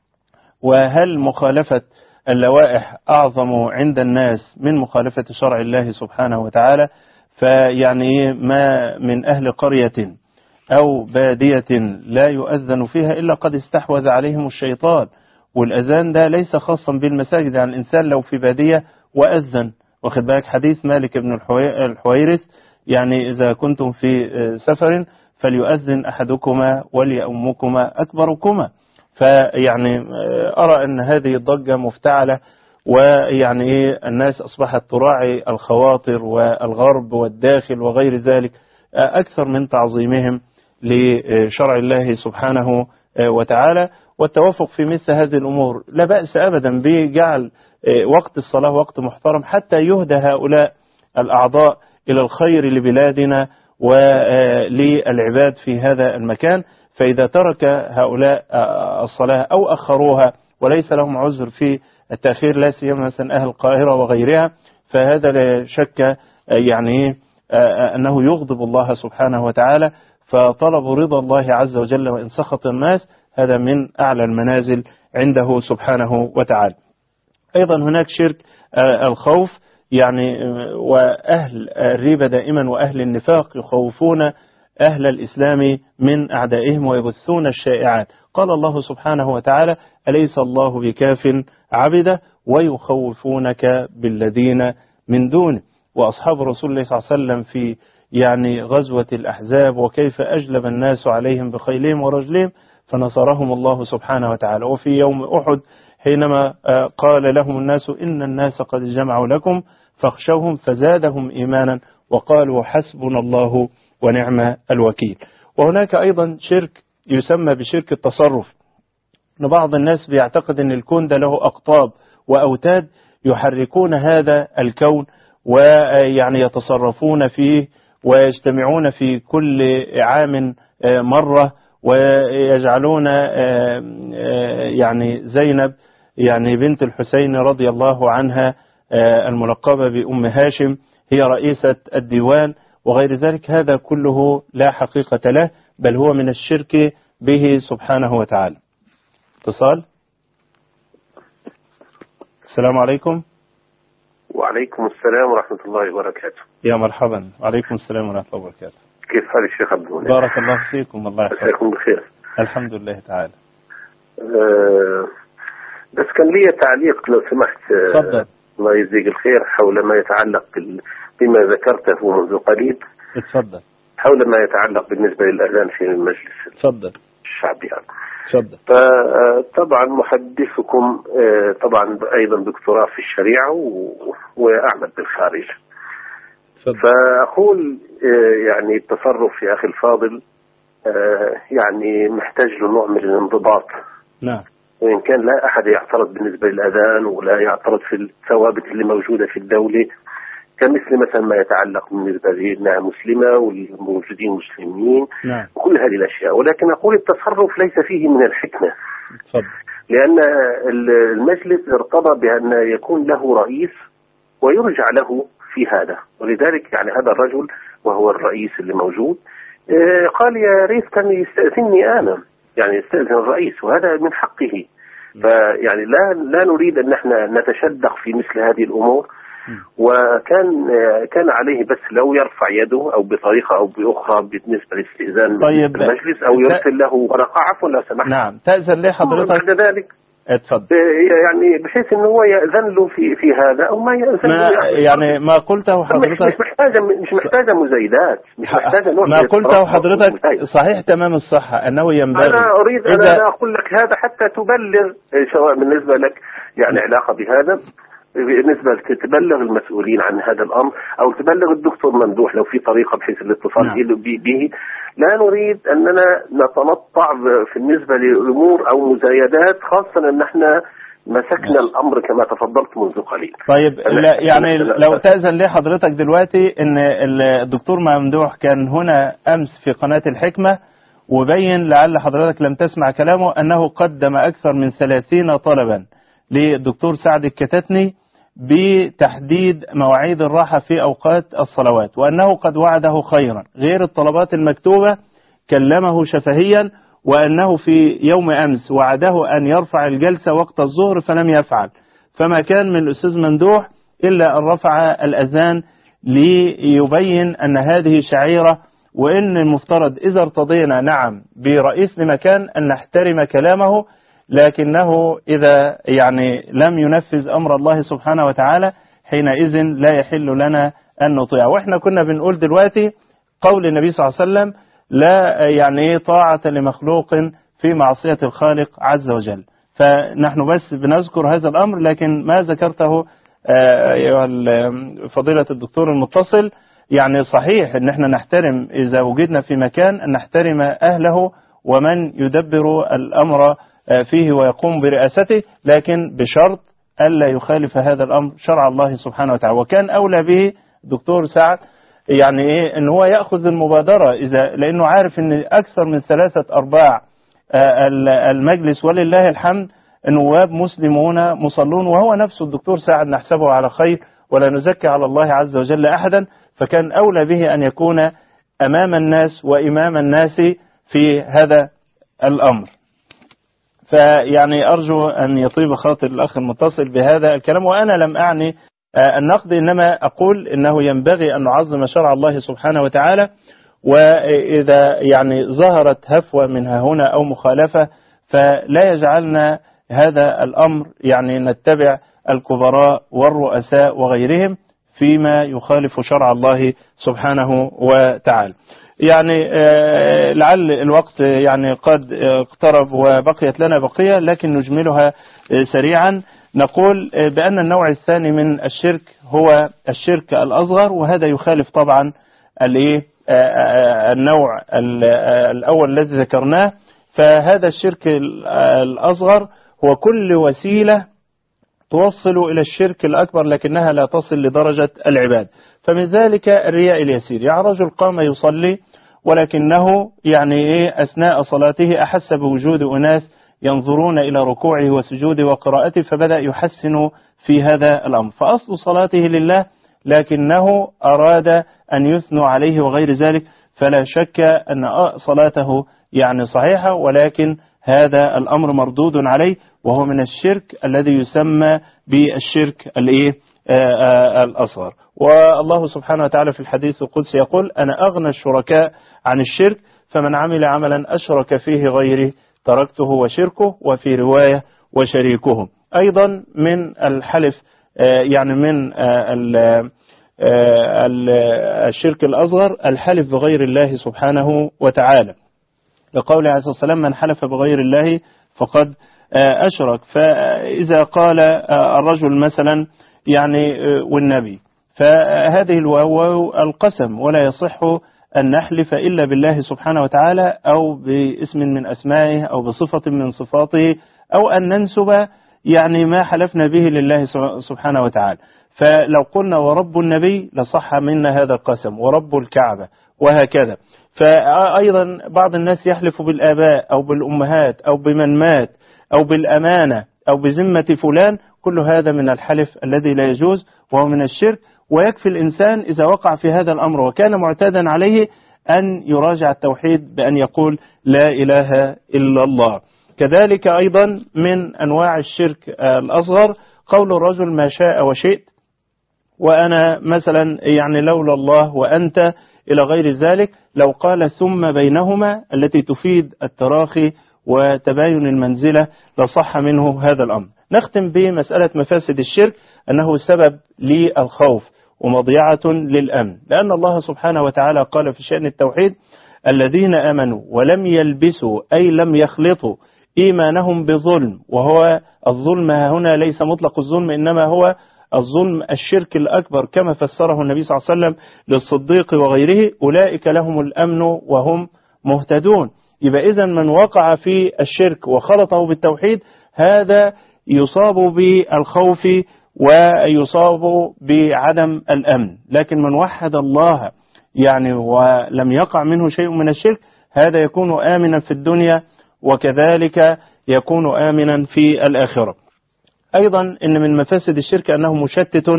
Speaker 1: وهل مخالفة اللوائح أعظم عند الناس من مخالفة شرع الله سبحانه وتعالى؟ فيعني ما من أهل قرية أو بادية لا يؤذن فيها إلا قد استحوذ عليهم الشيطان. والأذان ده ليس خاصا بالمساجد، يعني الإنسان لو في بادية وأذن، واخد بالك حديث مالك بن الحويرث يعني إذا كنتم في سفر فليؤذن أحدكما وليؤمكما أكبركما. فيعني أرى أن هذه الضجة مفتعلة، ويعني الناس أصبحت تراعي الخواطر والغرب والداخل وغير ذلك أكثر من تعظيمهم لشرع الله سبحانه وتعالى. والتوافق في مثل هذه الأمور لا بأس أبدا بجعل وقت الصلاة وقت محترم حتى يهدى هؤلاء الأعضاء إلى الخير لبلادنا وللعباد في هذا المكان. فإذا ترك هؤلاء الصلاة أو أخروها وليس لهم عذر في التأخير، لا سيما مثلا أهل القاهرة وغيرها، فهذا لا شك يعني أنه يغضب الله سبحانه وتعالى. فطلب رضا الله عز وجل وإن سخط الناس هذا من أعلى المنازل عنده سبحانه وتعالى. أيضا هناك شرك الخوف، يعني وأهل الريبة دائما وأهل النفاق يخوفون أهل الإسلام من أعدائهم ويبثون الشائعات. قال الله سبحانه وتعالى: أليس الله بكاف عبده ويخوفونك بالذين من دونه. وأصحاب رسول الله صلى الله عليه وسلم في يعني غزوة الأحزاب وكيف أجلب الناس عليهم بخيلهم ورجلهم فنصرهم الله سبحانه وتعالى. وفي يوم أحد حينما قال لهم الناس إن الناس قد جمعوا لكم فاخشوهم فزادهم إيمانا وقالوا حسبنا الله ونعم الوكيل. وهناك أيضا شرك يسمى بشرك التصرف. بعض الناس بيعتقد أن الكون ده له أقطاب وأوتاد يحركون هذا الكون ويعني يتصرفون فيه ويجتمعون في كل عام مرة ويجعلون يعني زينب يعني بنت الحسين رضي الله عنها الملقبة بأم هاشم هي رئيسة الديوان وغير ذلك. هذا كله لا حقيقة له، بل هو من الشرك به سبحانه وتعالى. اتصال. السلام عليكم.
Speaker 4: وعليكم السلام ورحمة الله وبركاته.
Speaker 1: يا مرحبا. وعليكم السلام ورحمة الله وبركاته.
Speaker 4: كيف حال الشيخ عبد المنعم؟
Speaker 1: بارك الله فيكم. الله
Speaker 4: يحفظكم بخير.
Speaker 1: الحمد لله تعالى.
Speaker 4: أه بس كان لي تعليق لو سمحت.
Speaker 1: تفضل.
Speaker 4: الله يجزيك الخير حول ما يتعلق بما ذكرته منذ قليل.
Speaker 1: اتفضل.
Speaker 4: حول ما يتعلق بالنسبة للأذان في المجلس.
Speaker 1: اتفضل.
Speaker 4: الشعبي يعني.
Speaker 1: تفضل.
Speaker 4: فطبعا محدثكم طبعا أيضا دكتوراه في الشريعة وأعمل بالخارج. تفضل. فأقول يعني التصرف يا أخي الفاضل يعني محتاج له نوع من الانضباط.
Speaker 1: نعم.
Speaker 4: وإن كان لا أحد يعترض بالنسبة للأذان ولا يعترض في الثوابت اللي موجودة في الدولة، كمثل مثلا ما يتعلق بالنسبة لأنها مسلمة والموجودين مسلمين.
Speaker 1: نعم.
Speaker 4: وكل هذه الأشياء. ولكن أقول التصرف ليس فيه من الحكمة.
Speaker 1: تفضل.
Speaker 4: لأن المجلس ارتضى بأن يكون له رئيس ويرجع له في هذا. ولذلك يعني هذا الرجل وهو الرئيس اللي موجود قال يا ريت كان يستأذنني أنا، يعني يستأذن الرئيس وهذا من حقه. فيعني لا لا نريد أن احنا نتشدق في مثل هذه الأمور. وكان كان عليه بس لو يرفع يده أو بطريقة أو بأخرى بالنسبة لاستئذان
Speaker 1: طيب
Speaker 4: المجلس أو يرسل له ورقة. عفوا لو سمحت.
Speaker 1: نعم. تأذن لي حضرتك
Speaker 4: بعد ذلك.
Speaker 1: اتفضل.
Speaker 4: يعني بحيث انه هو يأذن له في في هذا او ما يأذن
Speaker 1: ما
Speaker 4: له.
Speaker 1: يعني ما قلته حضرتك
Speaker 4: مش محتاجه مش محتاجه مزايدات، مش محتاجه نوع.
Speaker 1: ما قلته حضرتك صحيح تمام الصحة انه ينبغي.
Speaker 4: انا اريد ان انا اقول لك هذا حتى تبلغ سواء بالنسبه لك يعني علاقه بهذا بالنسبة تبلغ المسؤولين عن هذا الأمر أو تبلغ الدكتور ممدوح لو في طريقة بحيث الاتصال نعم. به. لا نريد أننا نتنطع بالنسبة للأمور أو مزايدات، خاصة أن احنا مسكنا الأمر كما تفضلت منذ قليل.
Speaker 1: طيب لا يعني لو تأذن لي حضرتك دلوقتي ان الدكتور ممدوح كان هنا أمس في قناة الحكمة وبين، لعل حضرتك لم تسمع كلامه، أنه قدم أكثر من ثلاثين طلبا للدكتور سعد الكتاتني بتحديد مواعيد الراحة في أوقات الصلوات، وأنه قد وعده خيرا غير الطلبات المكتوبة، كلمه شفهيا، وأنه في يوم أمس وعده أن يرفع الجلسة وقت الظهر فلم يفعل، فما كان من الأستاذ ممدوح إلا أن رفع الأذان ليبين أن هذه شعيرة، وإن المفترض إذا ارتضينا نعم برئيس لمكان أن نحترم كلامه، لكنه إذا يعني لم ينفذ أمر الله سبحانه وتعالى حينئذ لا يحل لنا أن نطيع. وإحنا كنا بنقول دلوقتي قول النبي صلى الله عليه وسلم لا يعني طاعة لمخلوق في معصية الخالق عز وجل، فنحن بس بنذكر هذا الأمر، لكن ما ذكرته أيها فضيلة الدكتور المتصل يعني صحيح ان احنا نحترم اذا وجدنا في مكان ان نحترم اهله ومن يدبر الامر فيه ويقوم برئاسته، لكن بشرط الا يخالف هذا الامر شرع الله سبحانه وتعالى. وكان اولى به دكتور سعد يعني ايه ان هو ياخذ المبادره، اذا لانه عارف ان اكثر من ثلاثه ارباع المجلس ولله الحمد نواب مسلمون مصلون، وهو نفسه الدكتور سعد نحسبه على خير ولا نزكي على الله عز وجل احدا، فكان أولى به أن يكون أمام الناس وإمام الناس في هذا الأمر. فيعني أرجو أن يطيب خاطر الأخ المتصل بهذا الكلام، وأنا لم أعني النقد، إنما أقول إنه ينبغي أن نعظم شرع الله سبحانه وتعالى، وإذا يعني ظهرت هفوة منها هنا أو مخالفة فلا يجعلنا هذا الأمر يعني نتبع الكبراء والرؤساء وغيرهم فيما يخالف شرع الله سبحانه وتعالى. يعني لعل الوقت يعني قد اقترب وبقيت لنا بقية، لكن نجملها سريعا. نقول بأن النوع الثاني من الشرك هو الشرك الأصغر، وهذا يخالف طبعا النوع الأول الذي ذكرناه. فهذا الشرك الأصغر هو كل وسيلة توصل إلى الشرك الأكبر لكنها لا تصل لدرجة العباد. فمن ذلك الرياء اليسير، يعني رجل قام يصلي ولكنه يعني إيه أثناء صلاته أحس بوجود أناس ينظرون إلى ركوعه وسجوده وقراءته، فبدأ يحسن في هذا الأمر، فأصل صلاته لله لكنه أراد أن يثنوا عليه وغير ذلك، فلا شك أن صلاته يعني صحيحة، ولكن هذا الأمر مردود عليه، وهو من الشرك الذي يسمى بالشرك الايه الأصغر. والله سبحانه وتعالى في الحديث القدسي يقول أنا أغنى الشركاء عن الشرك، فمن عمل عملا أشرك فيه غيري تركته وشركه، وفي رواية وشريكه. أيضا من الحلف يعني من الشرك الأصغر الحلف بغير الله سبحانه وتعالى، لقول عليه الصلاة والسلام من حلف بغير الله فقد أشرك. فإذا قال الرجل مثلا يعني والنبي، فهذه الواو القسم، ولا يصح أن نحلف إلا بالله سبحانه وتعالى أو باسم من أسمائه أو بصفة من صفاته، أو أن ننسب يعني ما حلفنا به لله سبحانه وتعالى. فلو قلنا ورب النبي لصح منا هذا القسم، ورب الكعبة، وهكذا. فأيضا بعض الناس يحلف بالآباء أو بالأمهات أو بمن مات أو بالأمانة أو بذمة فلان، كل هذا من الحلف الذي لا يجوز وهو من الشرك. ويكفي الإنسان إذا وقع في هذا الأمر وكان معتادا عليه أن يراجع التوحيد بأن يقول لا إله إلا الله. كذلك أيضا من أنواع الشرك الأصغر قول الرجل ما شاء وشئت، وأنا مثلا يعني لولا الله وأنت إلى غير ذلك. لو قال ثم بينهما التي تفيد التراخي وتباين المنزلة لصح منه هذا الأمر. نختم بمسألة مفاسد الشرك، أنه سبب للخوف ومضيعة للأمن، لأن الله سبحانه وتعالى قال في شأن التوحيد الذين آمنوا ولم يلبسوا أي لم يخلطوا إيمانهم بظلم. وهو الظلم هنا ليس مطلق الظلم، إنما هو الظلم الشرك الأكبر كما فسره النبي صلى الله عليه وسلم للصديق وغيره، أولئك لهم الأمن وهم مهتدون. يبقى إذن من وقع في الشرك وخلطه بالتوحيد هذا يصاب بالخوف ويصاب بعدم الأمن، لكن من وحد الله يعني ولم يقع منه شيء من الشرك هذا يكون آمنا في الدنيا وكذلك يكون آمنا في الآخرة. أيضا إن من مفاسد الشرك أنه مشتت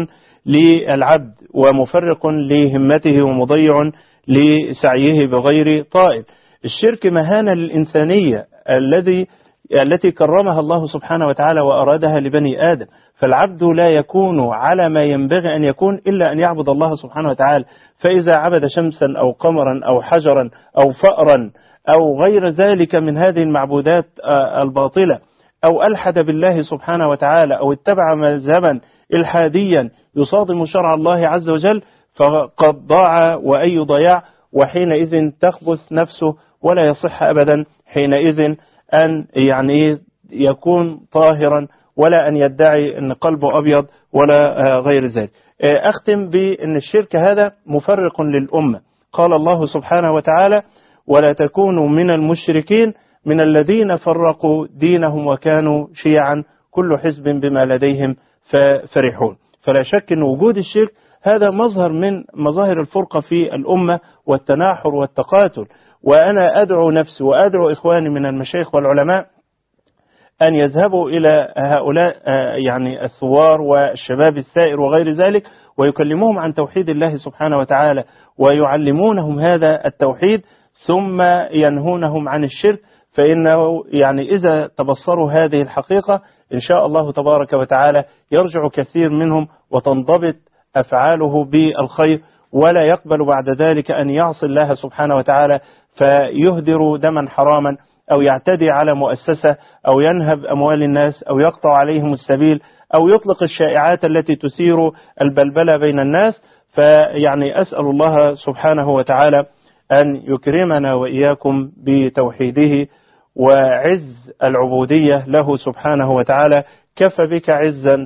Speaker 1: للعبد ومفرق لهمته ومضيع لسعيه بغير طائل. الشرك مهانة للإنسانية الذي التي كرمها الله سبحانه وتعالى وأرادها لبني آدم، فالعبد لا يكون على ما ينبغي أن يكون إلا أن يعبد الله سبحانه وتعالى، فإذا عبد شمسا أو قمرا أو حجرا أو فأرا أو غير ذلك من هذه المعبودات الباطلة أو ألحد بالله سبحانه وتعالى أو اتبع مذهبا إلحاديا يصادم شرع الله عز وجل فقد ضاع وأي ضياع، وحينئذ تخبث نفسه ولا يصح أبدا حينئذ أن يعني يكون طاهرا ولا أن يدعي أن قلبه أبيض ولا غير ذلك. أختم بأن الشرك هذا مفرق للأمة. قال الله سبحانه وتعالى ولا تكونوا من المشركين من الذين فرقوا دينهم وكانوا شيعا كل حزب بما لديهم فرحون. فلا شك أن وجود الشرك هذا مظهر من مظاهر الفرقة في الأمة والتناحر والتقاتل. وأنا أدعو نفسي وأدعو إخواني من المشايخ والعلماء أن يذهبوا إلى هؤلاء يعني الثوار والشباب السائر وغير ذلك ويكلموهم عن توحيد الله سبحانه وتعالى ويعلمونهم هذا التوحيد ثم ينهونهم عن الشرك، فإنه يعني إذا تبصروا هذه الحقيقة إن شاء الله تبارك وتعالى يرجع كثير منهم وتنضبط أفعاله بالخير ولا يقبل بعد ذلك أن يعصي الله سبحانه وتعالى فيهدر دما حراما أو يعتدي على مؤسسة أو ينهب أموال الناس أو يقطع عليهم السبيل أو يطلق الشائعات التي تثير البلبلة بين الناس. فيعني أسأل الله سبحانه وتعالى أن يكرمنا وإياكم بتوحيده وعز العبودية له سبحانه وتعالى. كفى بك عزا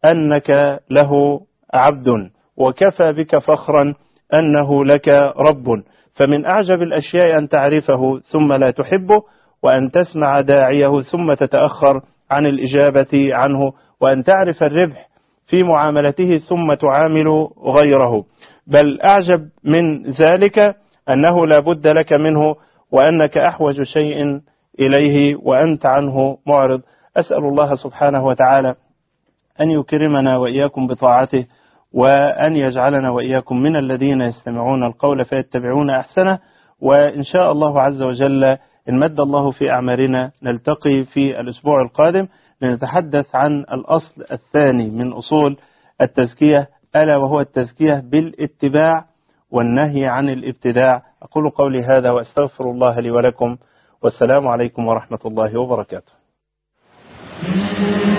Speaker 1: أنك له عبد وكفى بك فخرا أنه لك رب، فمن أعجب الأشياء أن تعرفه ثم لا تحبه وأن تسمع داعيه ثم تتأخر عن الإجابة عنه وأن تعرف الربح في معاملته ثم تعامل غيره، بل أعجب من ذلك أنه لا بد لك منه وأنك أحوج شيء إليه وأنت عنه معرض. أسأل الله سبحانه وتعالى أن يكرمنا وإياكم بطاعته وأن يجعلنا وإياكم من الذين يستمعون القول فيتبعون أحسنه. وإن شاء الله عز وجل إن مد الله في أعمارنا نلتقي في الأسبوع القادم لنتحدث عن الأصل الثاني من أصول التزكية ألا وهو التزكية بالاتباع والنهي عن الابتداع. أقول قولي هذا وأستغفر الله لي ولكم والسلام عليكم ورحمة الله وبركاته.